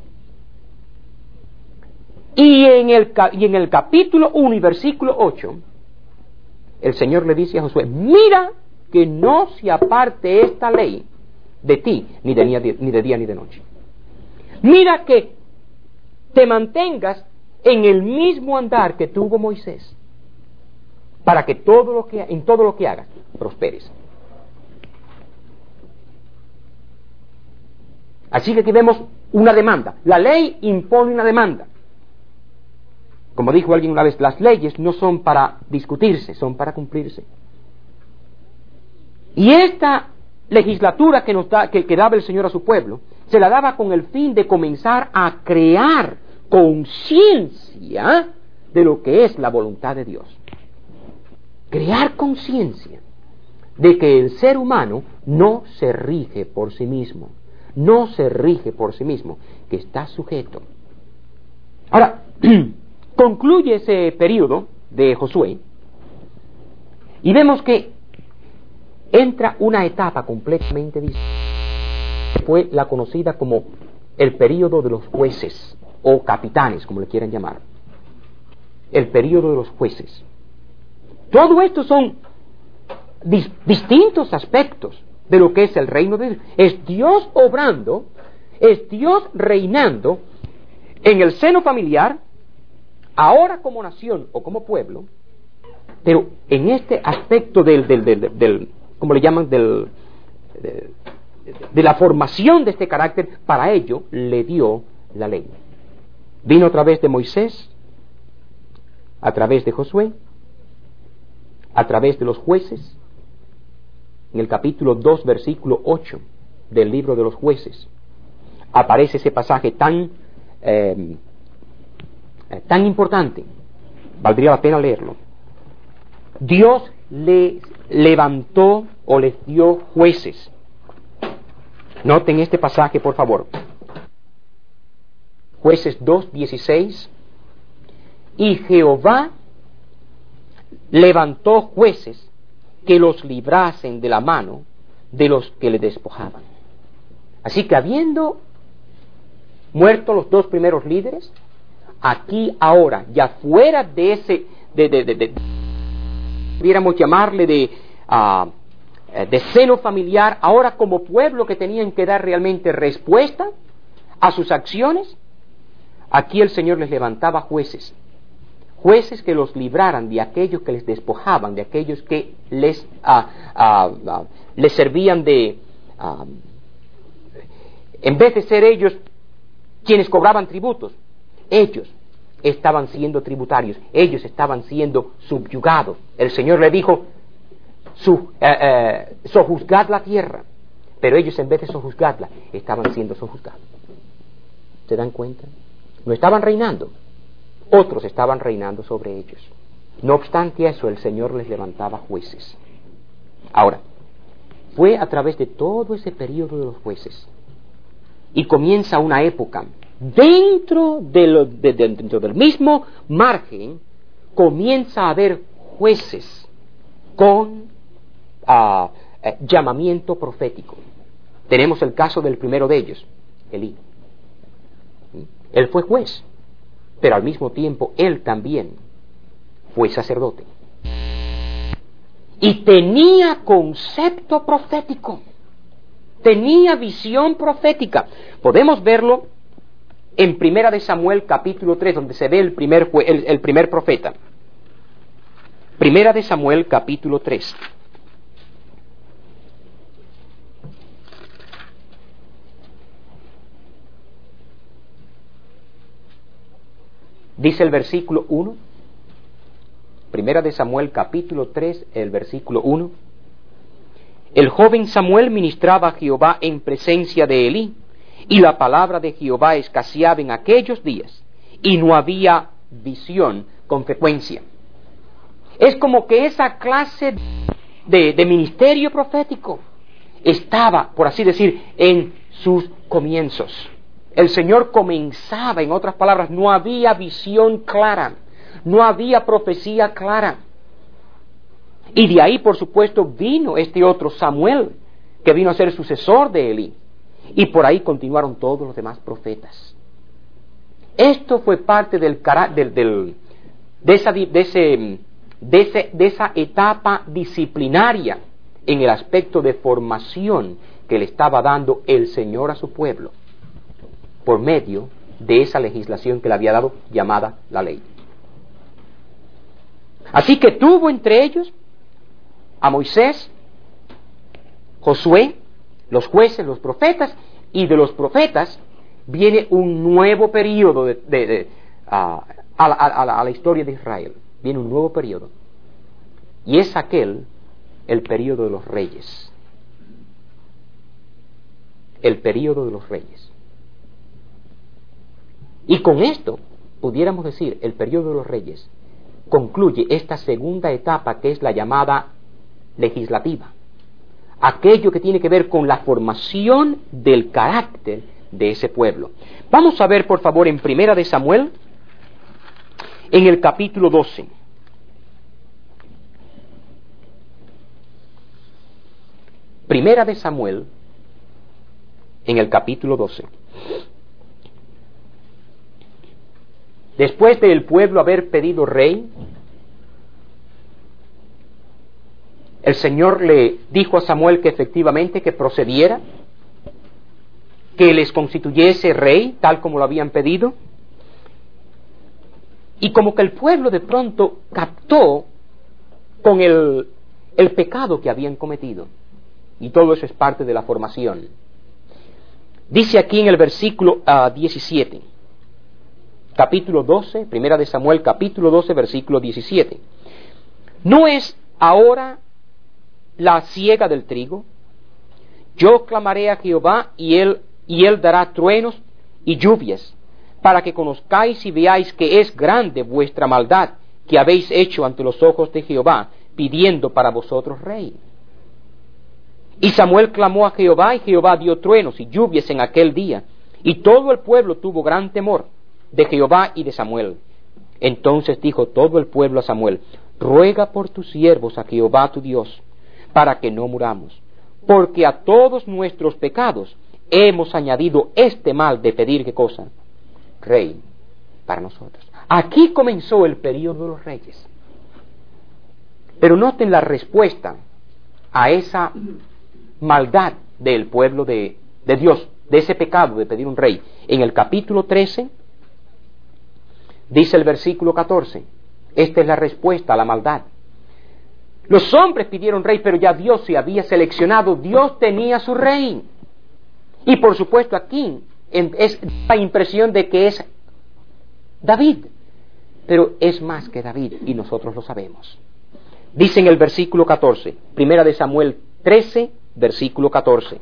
Speaker 1: Y en, el, y en el capítulo uno y versículo ocho, el Señor le dice a Josué: mira que no se aparte esta ley de ti, ni de, ni de día ni de noche. Mira que te mantengas en el mismo andar que tuvo Moisés, para que todo lo que en todo lo que hagas prosperes. Así que aquí vemos una demanda. La ley impone una demanda. Como dijo alguien una vez, las leyes no son para discutirse, son para cumplirse. Y esta legislatura que, nos da, que, que daba el Señor a su pueblo, se la daba con el fin de comenzar a crear conciencia de lo que es la voluntad de Dios. crear conciencia de que el ser humano no se rige por sí mismo, no se rige por sí mismo, que está sujeto. Ahora, concluye ese periodo de Josué y vemos que entra una etapa completamente distinta. Fue la conocida como el período de los jueces o capitanes, como le quieran llamar. El período de los jueces. Todo esto son dis- distintos aspectos de lo que es el reino de Dios. Es Dios obrando, es Dios reinando en el seno familiar, ahora como nación o como pueblo, pero en este aspecto del, del, del, del ¿cómo le llaman? Del, de, de la formación de este carácter, para ello le dio la ley. Vino a través de Moisés, a través de Josué, a través de los jueces. En el capítulo dos, versículo ocho del libro de los jueces, aparece ese pasaje tan, eh, tan importante, valdría la pena leerlo. Dios les levantó o les dio jueces. Noten este pasaje, por favor. Jueces dos, dieciséis. Y Jehová levantó jueces que los librasen de la mano de los que le despojaban. Así que habiendo muerto los dos primeros líderes, aquí ahora, ya fuera de ese, de, de, de, de pudiéramos llamarle de, uh, de seno familiar, ahora como pueblo que tenían que dar realmente respuesta a sus acciones, aquí el Señor les levantaba jueces. Jueces que los libraran de aquellos que les despojaban, de aquellos que les, uh, uh, uh, les servían de, uh, en vez de ser ellos quienes cobraban tributos, ellos estaban siendo tributarios, ellos estaban siendo subyugados. El Señor le dijo, su, eh, eh, sojuzgad la tierra, pero ellos en vez de sojuzgarla, estaban siendo sojuzgados. ¿Se dan cuenta? No estaban reinando, otros estaban reinando sobre ellos. No obstante eso, el Señor les levantaba jueces. Ahora, fue a través de todo ese periodo de los jueces, y comienza una época, dentro, de lo, de, de, dentro del mismo margen, comienza a haber jueces con uh, eh, llamamiento profético. Tenemos el caso del primero de ellos, Elí. Él fue juez, pero al mismo tiempo él también fue sacerdote. Y tenía concepto profético, tenía visión profética. Podemos verlo en Primera de Samuel capítulo tres, donde se ve el primer, el, el primer profeta. Primera de Samuel capítulo tres. Dice el versículo uno, Primera de Samuel capítulo tres, el versículo uno. El joven Samuel ministraba a Jehová en presencia de Elí, y la palabra de Jehová escaseaba en aquellos días, y no había visión con frecuencia. Es como que esa clase de, de ministerio profético estaba, por así decir, en sus comienzos. El Señor comenzaba, en otras palabras, no había visión clara, no había profecía clara. Y de ahí, por supuesto, vino este otro Samuel, que vino a ser sucesor de Elí. Y por ahí continuaron todos los demás profetas. Esto fue parte del, del, del, de, esa, de, ese, de, ese, de esa etapa disciplinaria en el aspecto de formación que le estaba dando el Señor a su pueblo, por medio de esa legislación que le había dado, llamada la ley. Así que tuvo entre ellos a Moisés, Josué, los jueces, los profetas, y de los profetas viene un nuevo periodo de, de, de, uh, a, a, a, la, a la historia de Israel. Viene un nuevo periodo. Y es aquel, el periodo de los reyes. El periodo de los reyes. Y con esto, pudiéramos decir, el periodo de los reyes concluye esta segunda etapa, que es la llamada legislativa. Aquello que tiene que ver con la formación del carácter de ese pueblo. Vamos a ver, por favor, en Primera de Samuel, en el capítulo doce. Primera de Samuel, en el capítulo doce. Después del pueblo haber pedido rey, el Señor le dijo a Samuel que efectivamente que procediera, que les constituyese rey, tal como lo habían pedido. Y como que el pueblo de pronto captó con el, el pecado que habían cometido. Y todo eso es parte de la formación. Dice aquí en el versículo uh, diecisiete, capítulo doce, Primera de Samuel, capítulo doce, versículo diecisiete. ¿No es ahora la siega del trigo? Yo clamaré a Jehová y él, y él dará truenos y lluvias, para que conozcáis y veáis que es grande vuestra maldad que habéis hecho ante los ojos de Jehová, pidiendo para vosotros rey. Y Samuel clamó a Jehová, y Jehová dio truenos y lluvias en aquel día, y todo el pueblo tuvo gran temor de Jehová y de Samuel. Entonces dijo todo el pueblo a Samuel: ruega por tus siervos a Jehová tu Dios, para que no muramos, porque a todos nuestros pecados hemos añadido este mal de pedir, ¿qué cosa? Rey para nosotros. Aquí comenzó el período de los reyes. Pero noten la respuesta a esa maldad del pueblo de, de Dios, de ese pecado de pedir un rey. En el capítulo trece, dice el versículo catorce, esta es la respuesta a la maldad. Los hombres pidieron rey, pero ya Dios se había seleccionado, Dios tenía su rey. Y por supuesto aquí es la impresión de que es David, pero es más que David, y nosotros lo sabemos. Dice en el versículo catorce, Primera de Samuel trece, versículo catorce: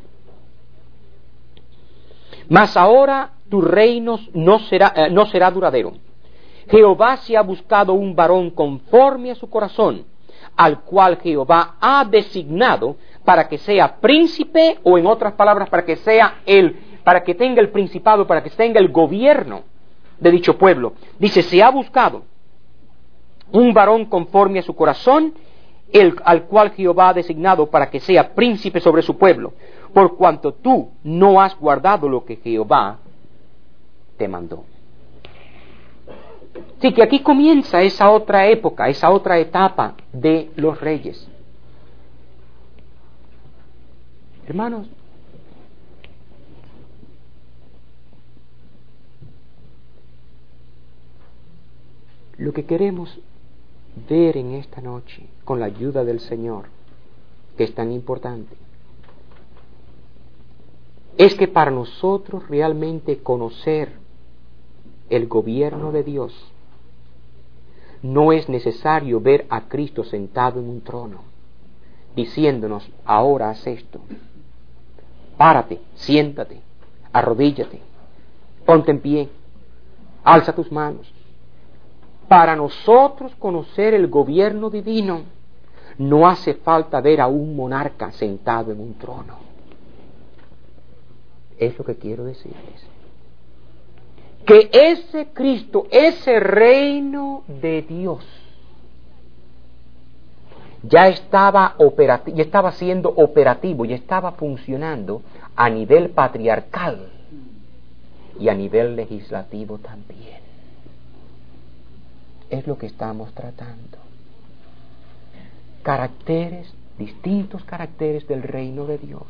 Speaker 1: mas ahora tu reino no será, eh, no será duradero. Jehová se ha buscado un varón conforme a su corazón, al cual Jehová ha designado para que sea príncipe, o en otras palabras, para que sea el, para que tenga el principado, para que tenga el gobierno de dicho pueblo. Dice, se ha buscado un varón conforme a su corazón, el, al cual Jehová ha designado para que sea príncipe sobre su pueblo, por cuanto tú no has guardado lo que Jehová te mandó. Así que aquí comienza esa otra época, esa otra etapa de los reyes. Hermanos, lo que queremos ver en esta noche, con la ayuda del Señor, que es tan importante, es que para nosotros realmente conocer el gobierno de Dios, no es necesario ver a Cristo sentado en un trono, diciéndonos, ahora haz esto, párate, siéntate, arrodíllate, ponte en pie, alza tus manos. Para nosotros conocer el gobierno divino, no hace falta ver a un monarca sentado en un trono. Es lo que quiero decirles. Que ese Cristo, ese reino de Dios, ya estaba operativo, ya estaba siendo operativo, ya estaba funcionando a nivel patriarcal y a nivel legislativo también. Es lo que estamos tratando. Caracteres, distintos caracteres del reino de Dios.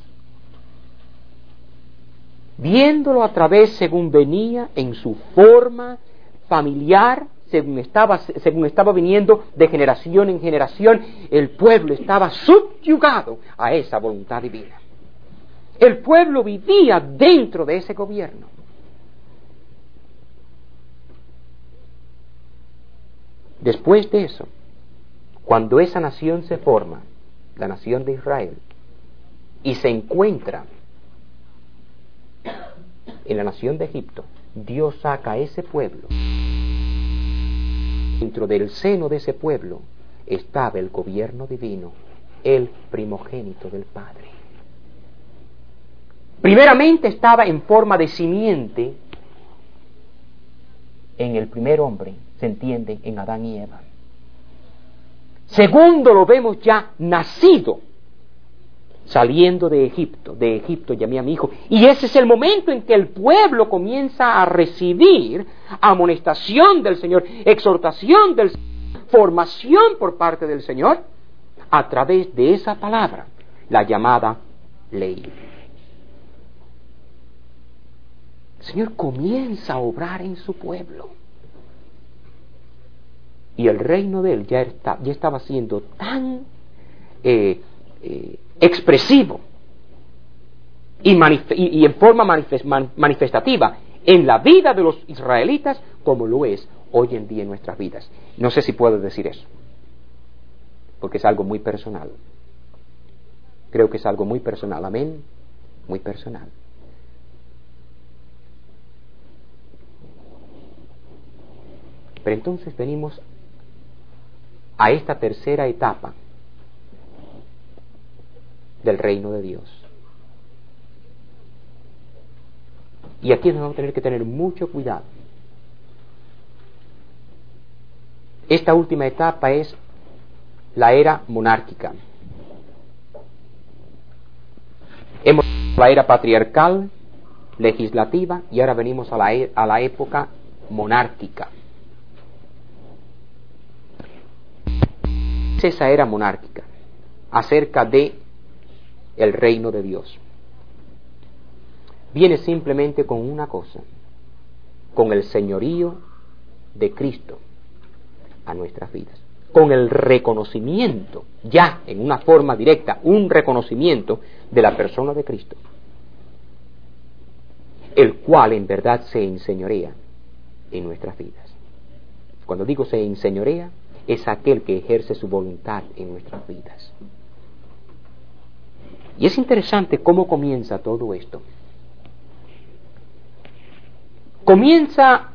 Speaker 1: Viéndolo a través según venía en su forma familiar, según estaba, según estaba viniendo de generación en generación, el pueblo estaba subyugado a esa voluntad divina. El pueblo vivía dentro de ese gobierno. Después de eso, cuando esa nación se forma, la nación de Israel, y se encuentra en la nación de Egipto, Dios saca a ese pueblo dentro del seno de ese pueblo estaba el gobierno divino, el primogénito del Padre. Primeramente estaba en forma de simiente en el primer hombre, se entiende, en Adán y Eva. Segundo, lo vemos ya nacido, saliendo de Egipto. De Egipto llamé a mi hijo. Y ese es el momento en que el pueblo comienza a recibir amonestación del Señor, exhortación del Señor, formación por parte del Señor, a través de esa palabra, la llamada ley. El Señor comienza a obrar en su pueblo. Y el reino de Él ya, está, ya estaba siendo tan eh, eh, expresivo y, manif- y, y en forma manifest- man- manifestativa en la vida de los israelitas como lo es hoy en día en nuestras vidas. No sé si puedo decir eso, porque es algo muy personal. Creo que es algo muy personal, amén, muy personal. Pero entonces venimos a esta tercera etapa del reino de Dios. Y aquí nos vamos a tener que tener mucho cuidado. Esta última etapa es la era monárquica. Hemos visto la era patriarcal, legislativa, y ahora venimos a la, e- a la época monárquica. Es esa era monárquica acerca de el reino de Dios. Viene simplemente con una cosa, con el señorío de Cristo a nuestras vidas, con el reconocimiento, ya en una forma directa, un reconocimiento de la persona de Cristo, el cual en verdad se enseñorea en nuestras vidas. Cuando digo se enseñorea, es aquel que ejerce su voluntad en nuestras vidas. Y es interesante cómo comienza todo esto. Comienza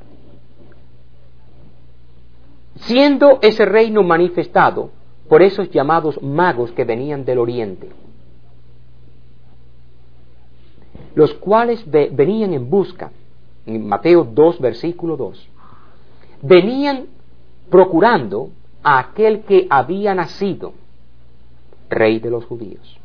Speaker 1: siendo ese reino manifestado por esos llamados magos que venían del oriente, los cuales ve, venían en busca, en Mateo dos, versículo dos, venían procurando a aquel que había nacido rey de los judíos.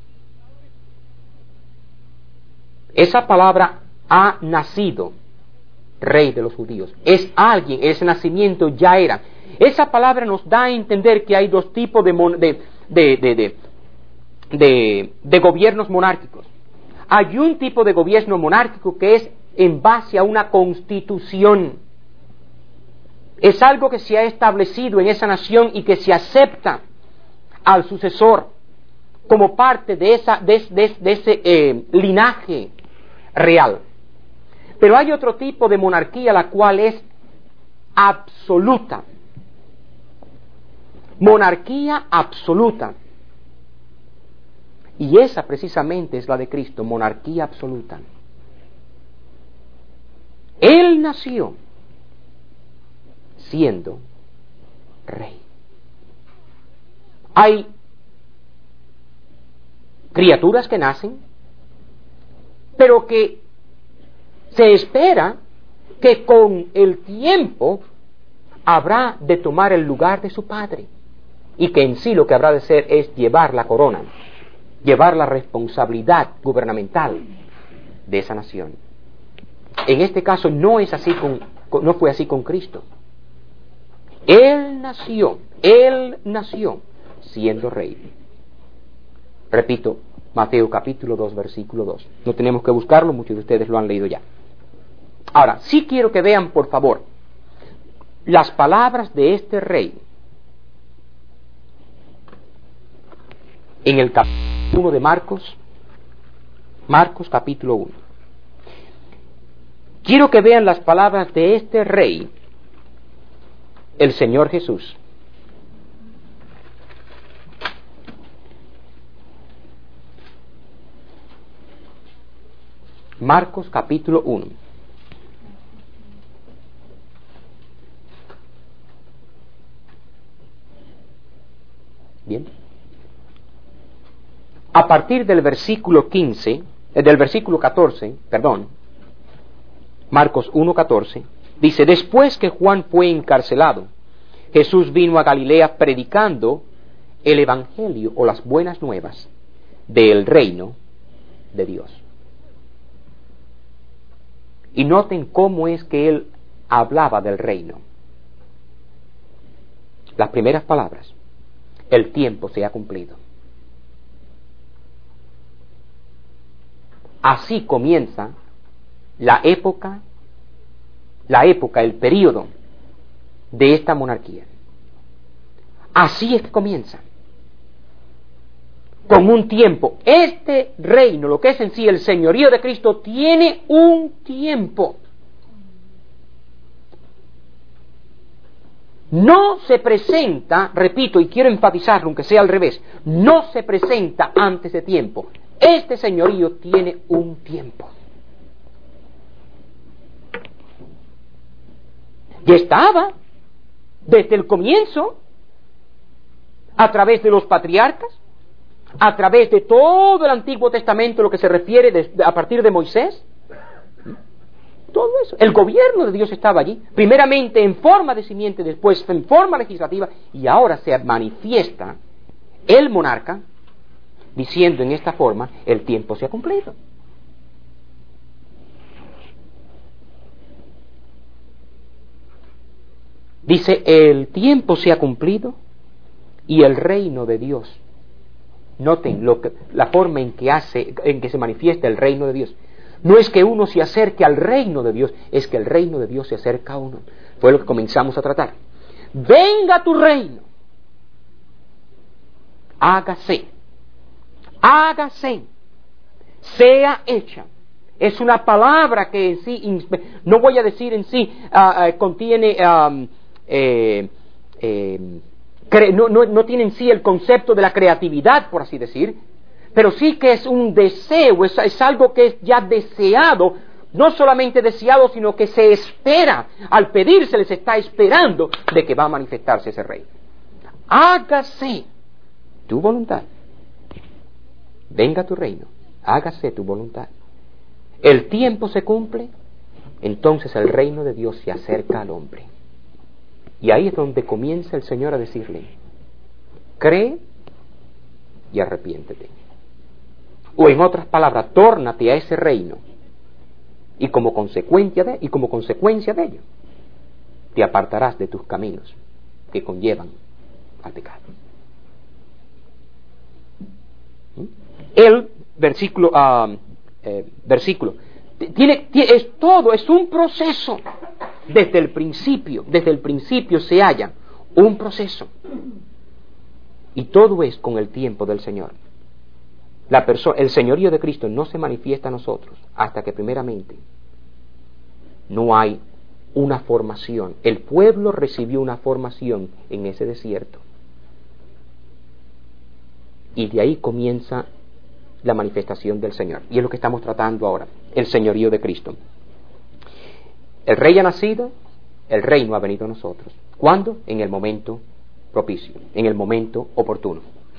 Speaker 1: Esa palabra ha nacido rey de los judíos es alguien, ese nacimiento ya era. Esa palabra nos da a entender que hay dos tipos de, mon, de, de, de, de, de, de gobiernos monárquicos. Hay un tipo de gobierno monárquico que es en base a una constitución. Es algo que se ha establecido en esa nación y que se acepta al sucesor como parte de, esa, de, de, de ese eh, linaje real. Pero hay otro tipo de monarquía la cual es absoluta. Monarquía absoluta. Y esa precisamente es la de Cristo, monarquía absoluta. Él nació siendo rey. Hay criaturas que nacen, pero que se espera que con el tiempo habrá de tomar el lugar de su padre, y que en sí lo que habrá de ser es llevar la corona, llevar la responsabilidad gubernamental de esa nación. En este caso no es así con, no fue así con Cristo. Él nació, él nació siendo rey. Repito, Mateo capítulo dos, versículo dos. No tenemos que buscarlo, muchos de ustedes lo han leído ya. Ahora, sí quiero que vean, por favor, las palabras de este rey en el capítulo uno de Marcos, Marcos capítulo uno. Quiero que vean las palabras de este rey, el Señor Jesús. Marcos capítulo uno. Bien. A partir del versículo quince, eh, del versículo catorce, perdón, Marcos uno catorce, dice, después que Juan fue encarcelado, Jesús vino a Galilea predicando el evangelio o las buenas nuevas del reino de Dios. Y noten cómo es que él hablaba del reino. Las primeras palabras, el tiempo se ha cumplido. Así comienza la época, la época, el período de esta monarquía. Así es que comienza. Con un tiempo. Este reino, lo que es en sí el señorío de Cristo, tiene un tiempo. No se presenta, repito y quiero enfatizarlo aunque sea al revés, no se presenta antes de tiempo. Este señorío tiene un tiempo. Y estaba desde el comienzo, a través de los patriarcas, a través de todo el Antiguo Testamento, lo que se refiere de, de, a partir de Moisés, todo eso. El gobierno de Dios estaba allí, primeramente en forma de simiente, después en forma legislativa, y ahora se manifiesta el monarca diciendo en esta forma, el tiempo se ha cumplido. Dice, el tiempo se ha cumplido y el reino de Dios. Noten lo que, la forma en que hace, en que se manifiesta el reino de Dios. No es que uno se acerque al reino de Dios, es que el reino de Dios se acerca a uno. Fue lo que comenzamos a tratar. Venga tu reino. Hágase. Hágase. Sea hecha. Es una palabra que en sí, no voy a decir en sí, uh, uh, contiene, um, eh, eh, cre- no, no, no tiene en sí el concepto de la creatividad, por así decir, pero sí que es un deseo, es, es algo que es ya deseado, no solamente deseado, sino que se espera, al pedirse les está esperando de que va a manifestarse ese rey. Hágase tu voluntad. Venga tu reino, hágase tu voluntad. El tiempo se cumple, entonces el reino de Dios se acerca al hombre. Y ahí es donde comienza el Señor a decirle, cree y arrepiéntete. O en otras palabras, tórnate a ese reino. Y como consecuencia de, y como consecuencia de ello, te apartarás de tus caminos que conllevan al pecado. El versículo, uh, eh, versículo, tiene, tiene, es todo, es un proceso. Desde el principio, desde el principio se halla un proceso. Y todo es con el tiempo del Señor. La perso- el señorío de Cristo no se manifiesta a nosotros hasta que primeramente no hay una formación. El pueblo recibió una formación en ese desierto. Y de ahí comienza la manifestación del Señor. Y es lo que estamos tratando ahora, el señorío de Cristo. El rey ha nacido, el reino ha venido a nosotros. ¿Cuándo? En el momento propicio, en el momento oportuno.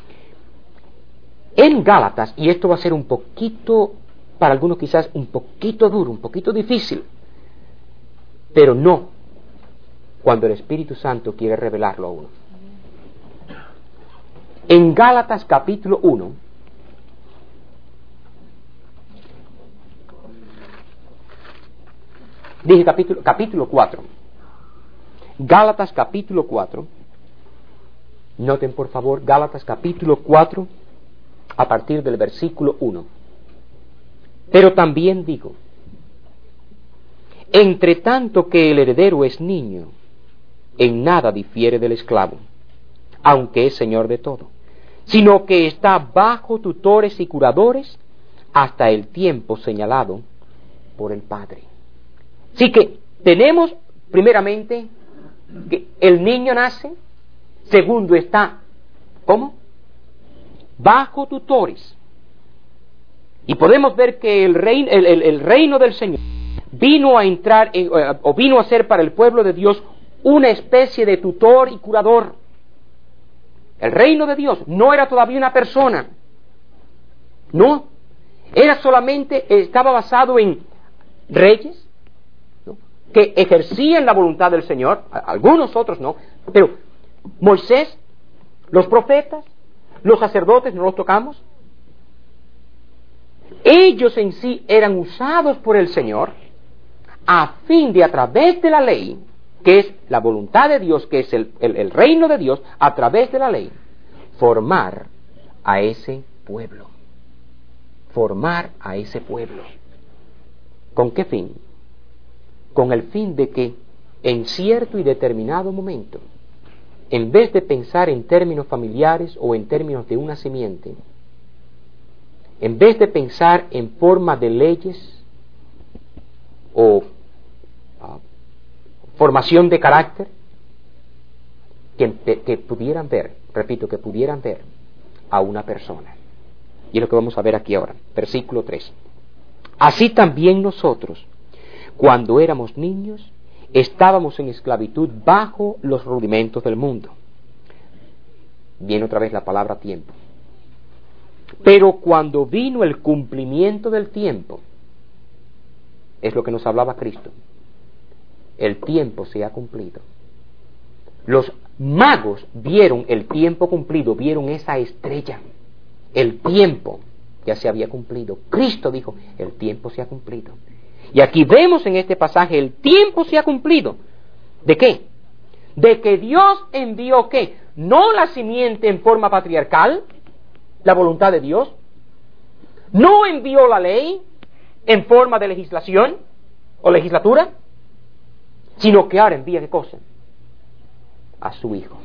Speaker 1: En Gálatas, y esto va a ser un poquito, para algunos quizás un poquito duro, un poquito difícil, pero no cuando el Espíritu Santo quiere revelarlo a uno. En Gálatas capítulo uno, dije capítulo, capítulo cuatro, Gálatas capítulo cuatro, noten por favor, Gálatas capítulo cuatro, a partir del versículo uno. Pero también digo, entre tanto que el heredero es niño, en nada difiere del esclavo, aunque es señor de todo, sino que está bajo tutores y curadores hasta el tiempo señalado por el Padre. Así que tenemos, primeramente, que el niño nace, segundo está, ¿cómo? Bajo tutores. Y podemos ver que el reino, el, el, el reino del Señor vino a entrar, en, o vino a ser para el pueblo de Dios una especie de tutor y curador. El reino de Dios no era todavía una persona. No. Era solamente, estaba basado en reyes, ¿no?, que ejercían la voluntad del Señor. Algunos otros no. Pero Moisés, los profetas, los sacerdotes, no los tocamos. Ellos en sí eran usados por el Señor a fin de, a través de la ley, que es la voluntad de Dios, que es el, el, el reino de Dios, a través de la ley, formar a ese pueblo. Formar a ese pueblo. ¿Con qué fin? Con el fin de que en cierto y determinado momento, en vez de pensar en términos familiares o en términos de una simiente, en vez de pensar en forma de leyes o uh, formación de carácter, que, que pudieran ver, repito, que pudieran ver a una persona. Y es lo que vamos a ver aquí ahora, versículo tres. Así también nosotros, cuando éramos niños, estábamos en esclavitud bajo los rudimentos del mundo. Viene otra vez la palabra tiempo. Pero cuando vino el cumplimiento del tiempo, es lo que nos hablaba Cristo, el tiempo se ha cumplido. Los magos vieron el tiempo cumplido, vieron esa estrella, el tiempo ya se había cumplido. Cristo dijo, el tiempo se ha cumplido. Y aquí vemos en este pasaje, el tiempo se ha cumplido. ¿De qué? De que Dios envió, ¿qué? No la simiente en forma patriarcal, la voluntad de Dios, no envió la ley en forma de legislación o legislatura, sino que ahora envía, ¿qué cosa? A su Hijo.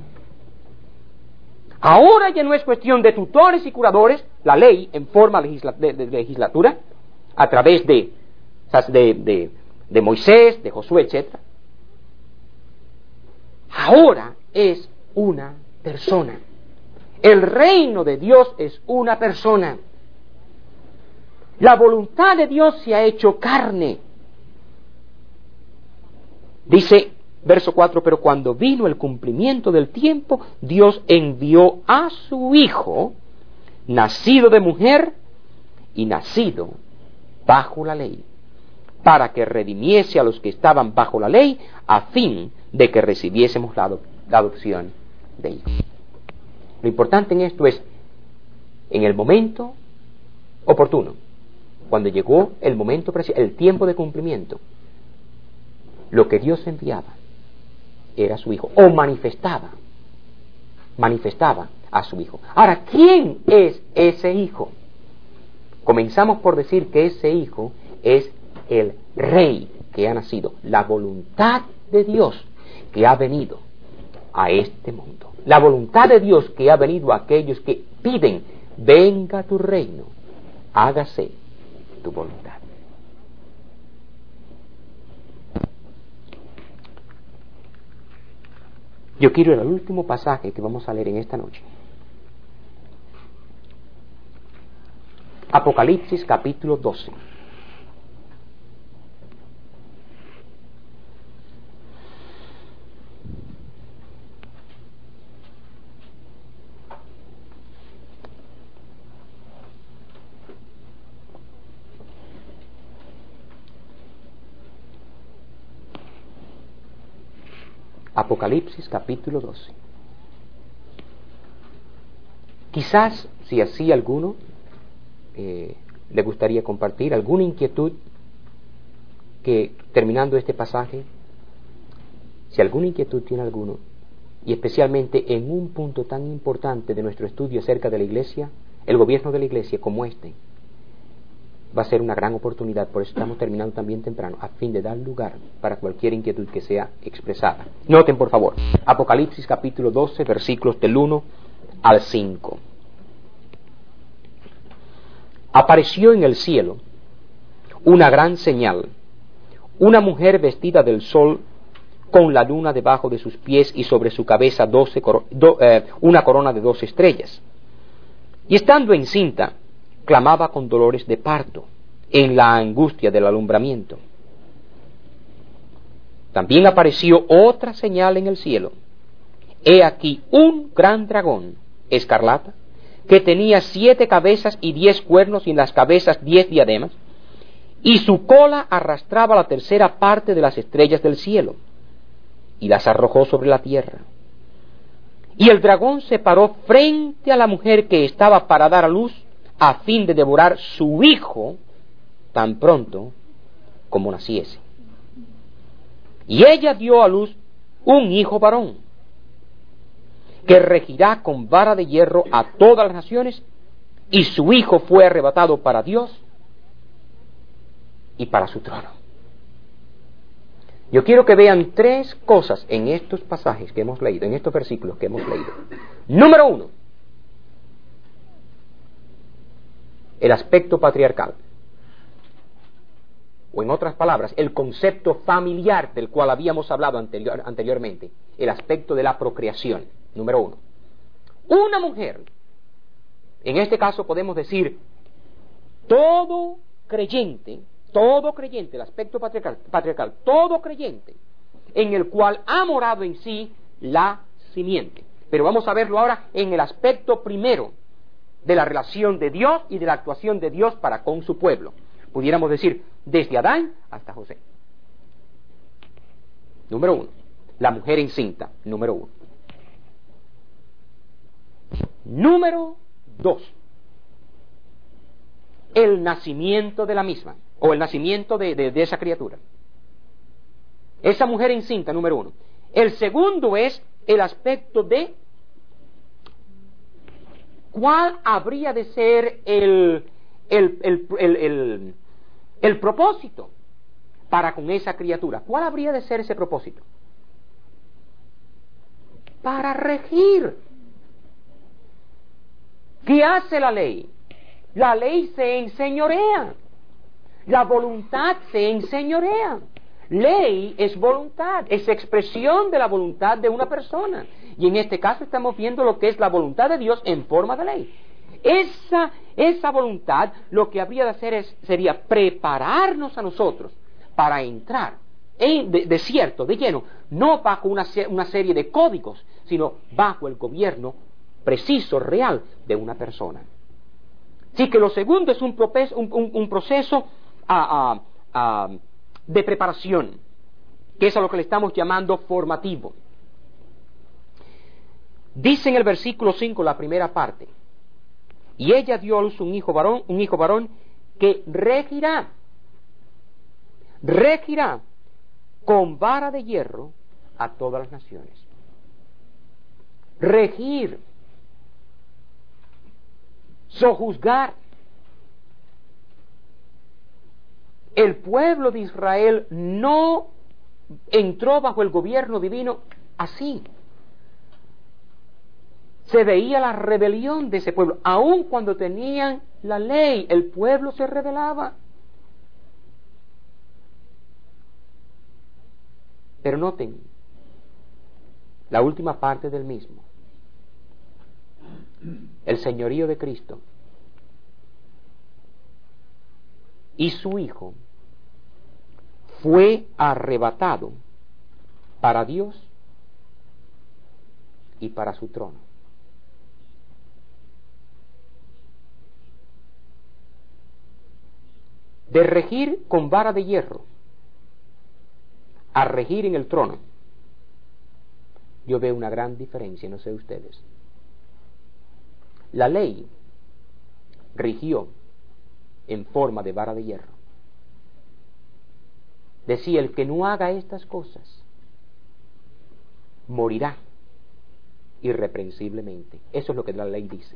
Speaker 1: Ahora ya no es cuestión de tutores y curadores, la ley en forma legisla- de, de legislatura, a través de, de, de, de Moisés, de Josué, etcétera. Ahora es una persona. El reino de Dios es una persona. La voluntad de Dios se ha hecho carne. Dice, verso cuatro, pero cuando vino el cumplimiento del tiempo, Dios envió a su Hijo, nacido de mujer y nacido bajo la ley, para que redimiese a los que estaban bajo la ley, a fin de que recibiésemos la, ado- la adopción de hijos. Lo importante en esto es, en el momento oportuno, cuando llegó el momento preciso, el tiempo de cumplimiento, lo que Dios enviaba era su Hijo, o manifestaba, manifestaba a su Hijo. Ahora, ¿quién es ese Hijo? Comenzamos por decir que ese Hijo es el Rey que ha nacido, la voluntad de Dios que ha venido a este mundo. La voluntad de Dios que ha venido a aquellos que piden, venga tu reino, hágase tu voluntad. Yo quiero ir al último pasaje que vamos a leer en esta noche. Apocalipsis capítulo doce. Apocalipsis capítulo doce. Quizás, si así alguno eh, le gustaría compartir alguna inquietud, que terminando este pasaje, si alguna inquietud tiene alguno, y especialmente en un punto tan importante de nuestro estudio acerca de la Iglesia, el gobierno de la Iglesia como este, va a ser una gran oportunidad. Por eso estamos terminando también temprano, a fin de dar lugar para cualquier inquietud que sea expresada. Noten por favor, Apocalipsis capítulo doce, versículos del uno al cinco. Apareció en el cielo una gran señal, una mujer vestida del sol, con la luna debajo de sus pies y sobre su cabeza doce coro- do, eh, una corona de dos estrellas. Y estando encinta, clamaba con dolores de parto, en la angustia del alumbramiento. También apareció otra señal en el cielo, he aquí un gran dragón, escarlata, que tenía siete cabezas y diez cuernos, y en las cabezas diez diademas, y su cola arrastraba la tercera parte de las estrellas del cielo, y las arrojó sobre la tierra. Y el dragón se paró frente a la mujer que estaba para dar a luz, a fin de devorar su hijo tan pronto como naciese. Y ella dio a luz un hijo varón, que regirá con vara de hierro a todas las naciones, y su hijo fue arrebatado para Dios y para su trono. Yo quiero que vean tres cosas en estos pasajes que hemos leído, en estos versículos que hemos leído. Número uno, el aspecto patriarcal. O en otras palabras, el concepto familiar del cual habíamos hablado anterior, anteriormente, el aspecto de la procreación. Número uno. Una mujer, en este caso podemos decir, todo creyente, todo creyente, el aspecto patriarcal, patriarcal, todo creyente, en el cual ha morado en sí la simiente. Pero vamos a verlo ahora en el aspecto primero de la relación de Dios y de la actuación de Dios para con su pueblo. Pudiéramos decir, desde Adán hasta José. Número uno, la mujer encinta, número uno. Número dos, el nacimiento de la misma, o el nacimiento de, de, de esa criatura. Esa mujer encinta, número uno. El segundo es el aspecto de cuál habría de ser el, el, el, el, el, el propósito para con esa criatura. ¿Cuál habría de ser ese propósito? Para regir. ¿Qué hace la ley? La ley se enseñorea. La voluntad se enseñorea. Ley es voluntad, es expresión de la voluntad de una persona. Y en este caso estamos viendo lo que es la voluntad de Dios en forma de ley. Esa, esa voluntad lo que habría de hacer es, sería prepararnos a nosotros para entrar en, de, de cierto, de lleno, no bajo una, una serie de códigos, sino bajo el gobierno preciso, real, de una persona. Así que lo segundo es un, proceso, un, un, un proceso a, a, a, de preparación, que es a lo que le estamos llamando formativo. Dice en el versículo cinco, la primera parte, y ella dio a luz un hijo varón, un hijo varón que regirá, regirá con vara de hierro a todas las naciones. Regir, sojuzgar. El pueblo de Israel no entró bajo el gobierno divino así. Se veía la rebelión de ese pueblo. Aun cuando tenían la ley, el pueblo se rebelaba. Pero noten la última parte del mismo. El señorío de Cristo y su Hijo fue arrebatado para Dios y para su trono. De regir con vara de hierro a regir en el trono, yo veo una gran diferencia, no sé ustedes. La ley rigió en forma de vara de hierro. Decía, el que no haga estas cosas morirá irreprensiblemente. Eso es lo que la ley dice.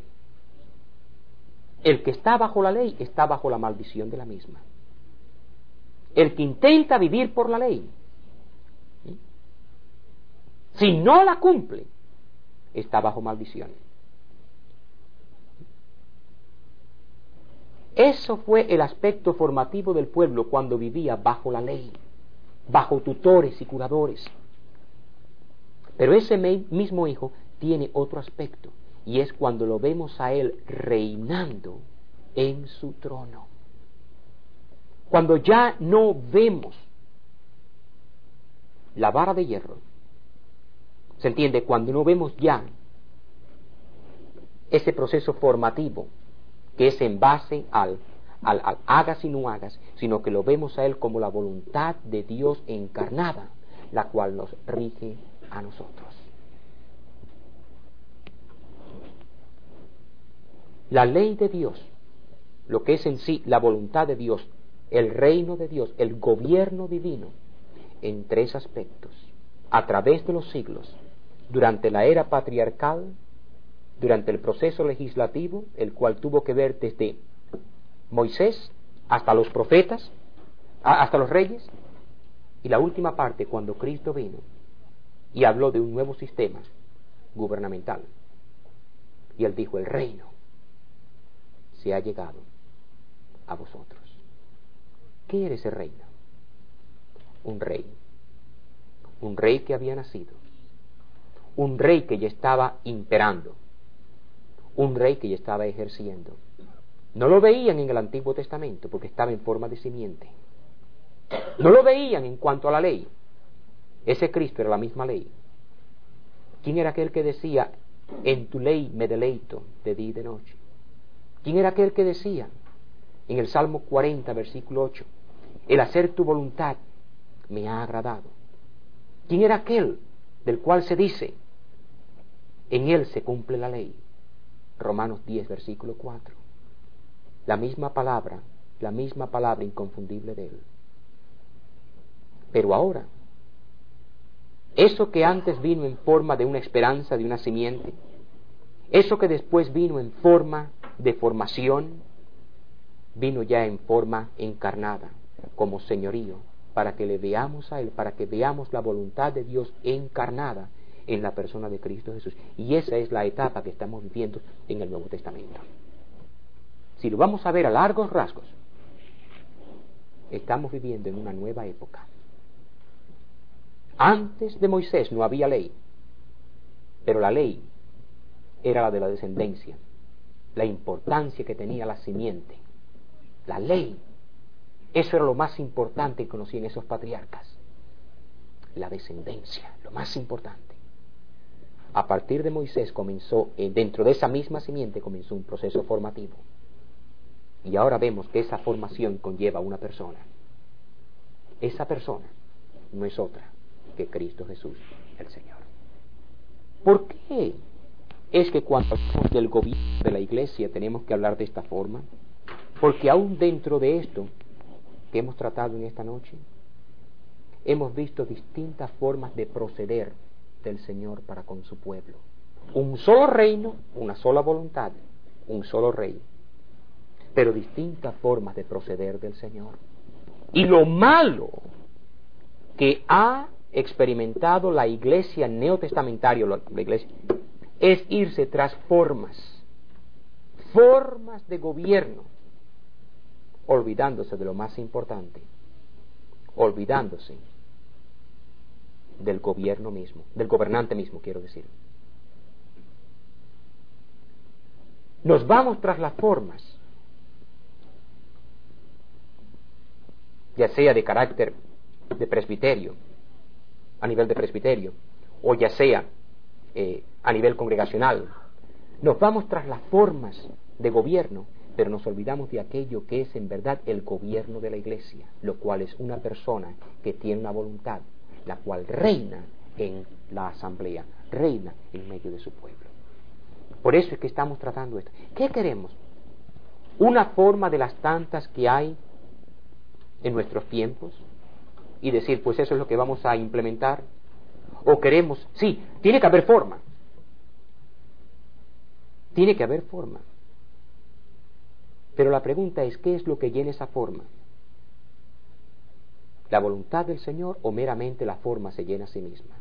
Speaker 1: El que está bajo la ley está bajo la maldición de la misma. El que intenta vivir por la ley, ¿sí?, si no la cumple, está bajo maldición. Eso fue el aspecto formativo del pueblo cuando vivía bajo la ley, bajo tutores y curadores. Pero ese mismo Hijo tiene otro aspecto, y es cuando lo vemos a Él reinando en su trono. Cuando ya no vemos la vara de hierro, ¿Se entiende? Cuando no vemos ya ese proceso formativo que es en base al, al, al hagas y no hagas, sino que lo vemos a Él como la voluntad de Dios encarnada, la cual nos rige a nosotros. La ley de Dios, lo que es en sí la voluntad de Dios, el reino de Dios, el gobierno divino, en tres aspectos, a través de los siglos, durante la era patriarcal, durante el proceso legislativo, el cual tuvo que ver desde Moisés hasta los profetas, hasta los reyes, y la última parte cuando Cristo vino y habló de un nuevo sistema gubernamental. Y Él dijo, el reino se ha llegado a vosotros. ¿Qué era ese reino? Un rey. Un rey que había nacido. Un rey que ya estaba imperando. Un rey que ya estaba ejerciendo. No lo veían en el Antiguo Testamento porque estaba en forma de simiente. No lo veían en cuanto a la ley. Ese Cristo era la misma ley. ¿Quién era aquel que decía, en tu ley me deleito de día y de noche? ¿Quién era aquel que decía, en el Salmo cuarenta, versículo ocho, el hacer tu voluntad me ha agradado? ¿Quién era aquel del cual se dice, en él se cumple la ley? Romanos diez, versículo cuatro. La misma palabra, la misma palabra inconfundible de él. Pero ahora, eso que antes vino en forma de una esperanza, de una simiente, eso que después vino en forma de formación, vino ya en forma encarnada, como señorío, para que le veamos a Él, para que veamos la voluntad de Dios encarnada en la persona de Cristo Jesús. Y esa es la etapa que estamos viviendo en el Nuevo Testamento. Si lo vamos a ver a largos rasgos, estamos viviendo en una nueva época. Antes de Moisés no había ley, pero la ley era la de la descendencia, la importancia que tenía la simiente, la ley. Eso era lo más importante que conocían esos patriarcas, la descendencia, lo más importante. A partir de Moisés comenzó, eh, dentro de esa misma simiente comenzó un proceso formativo. Y ahora vemos que esa formación conlleva a una persona. Esa persona no es otra que Cristo Jesús, el Señor. ¿Por qué es que cuando hablamos del gobierno de la iglesia tenemos que hablar de esta forma? Porque aún dentro de esto que hemos tratado en esta noche, hemos visto distintas formas de proceder del Señor para con su pueblo. Un solo reino, una sola voluntad, un solo rey, pero distintas formas de proceder del Señor. Y lo malo que ha experimentado la iglesia neotestamentaria, la iglesia, es irse tras formas, formas de gobierno, olvidándose de lo más importante, olvidándose del gobierno mismo, del gobernante mismo, quiero decir. Nos vamos tras las formas, ya sea de carácter de presbiterio, a nivel de presbiterio, o ya sea eh, a nivel congregacional. Nos vamos tras las formas de gobierno, pero nos olvidamos de aquello que es en verdad el gobierno de la iglesia, lo cual es una persona que tiene una voluntad, la cual reina en la asamblea, reina en medio de su pueblo. Por eso es que estamos tratando esto. ¿Qué queremos? Una forma de las tantas que hay en nuestros tiempos y decir, pues eso es lo que vamos a implementar. O queremos, sí, tiene que haber forma. Tiene que haber forma. Pero la pregunta es, ¿qué es lo que llena esa forma? ¿La voluntad del Señor o meramente la forma se llena a sí misma?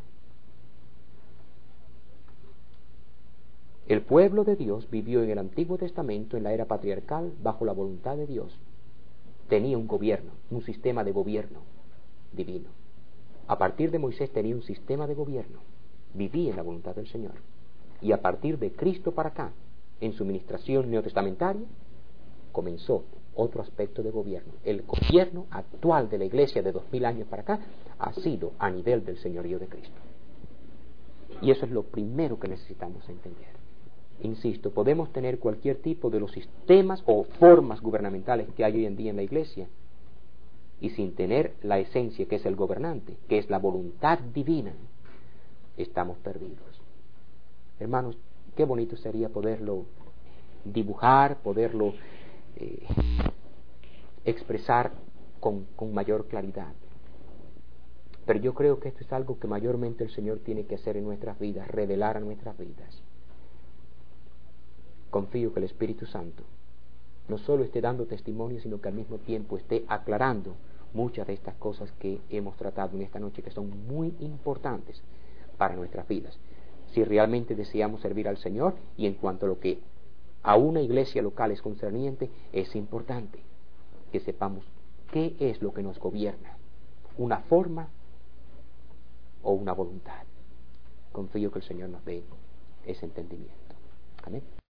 Speaker 1: El pueblo de Dios vivió en el Antiguo Testamento, en la era patriarcal, bajo la voluntad de Dios. Tenía un gobierno, un sistema de gobierno divino. A partir de Moisés tenía un sistema de gobierno, vivía en la voluntad del Señor. Y a partir de Cristo para acá, en su ministración neotestamentaria, comenzó otro aspecto de gobierno. El gobierno actual de la iglesia de dos mil años para acá ha sido a nivel del señorío de Cristo. Y eso es lo primero que necesitamos entender. Insisto, podemos tener cualquier tipo de los sistemas o formas gubernamentales que hay hoy en día en la iglesia, y sin tener la esencia que es el gobernante, que es la voluntad divina, estamos perdidos. Hermanos, qué bonito sería poderlo dibujar, poderlo eh, expresar con, con mayor claridad. Pero yo creo que esto es algo que mayormente el Señor tiene que hacer en nuestras vidas, revelar a nuestras vidas. Confío que el Espíritu Santo no solo esté dando testimonio, sino que al mismo tiempo esté aclarando muchas de estas cosas que hemos tratado en esta noche, que son muy importantes para nuestras vidas, si realmente deseamos servir al Señor. Y en cuanto a lo que a una iglesia local es concerniente, es importante que sepamos qué es lo que nos gobierna, una forma o una voluntad. Confío que el Señor nos dé ese entendimiento. Amén.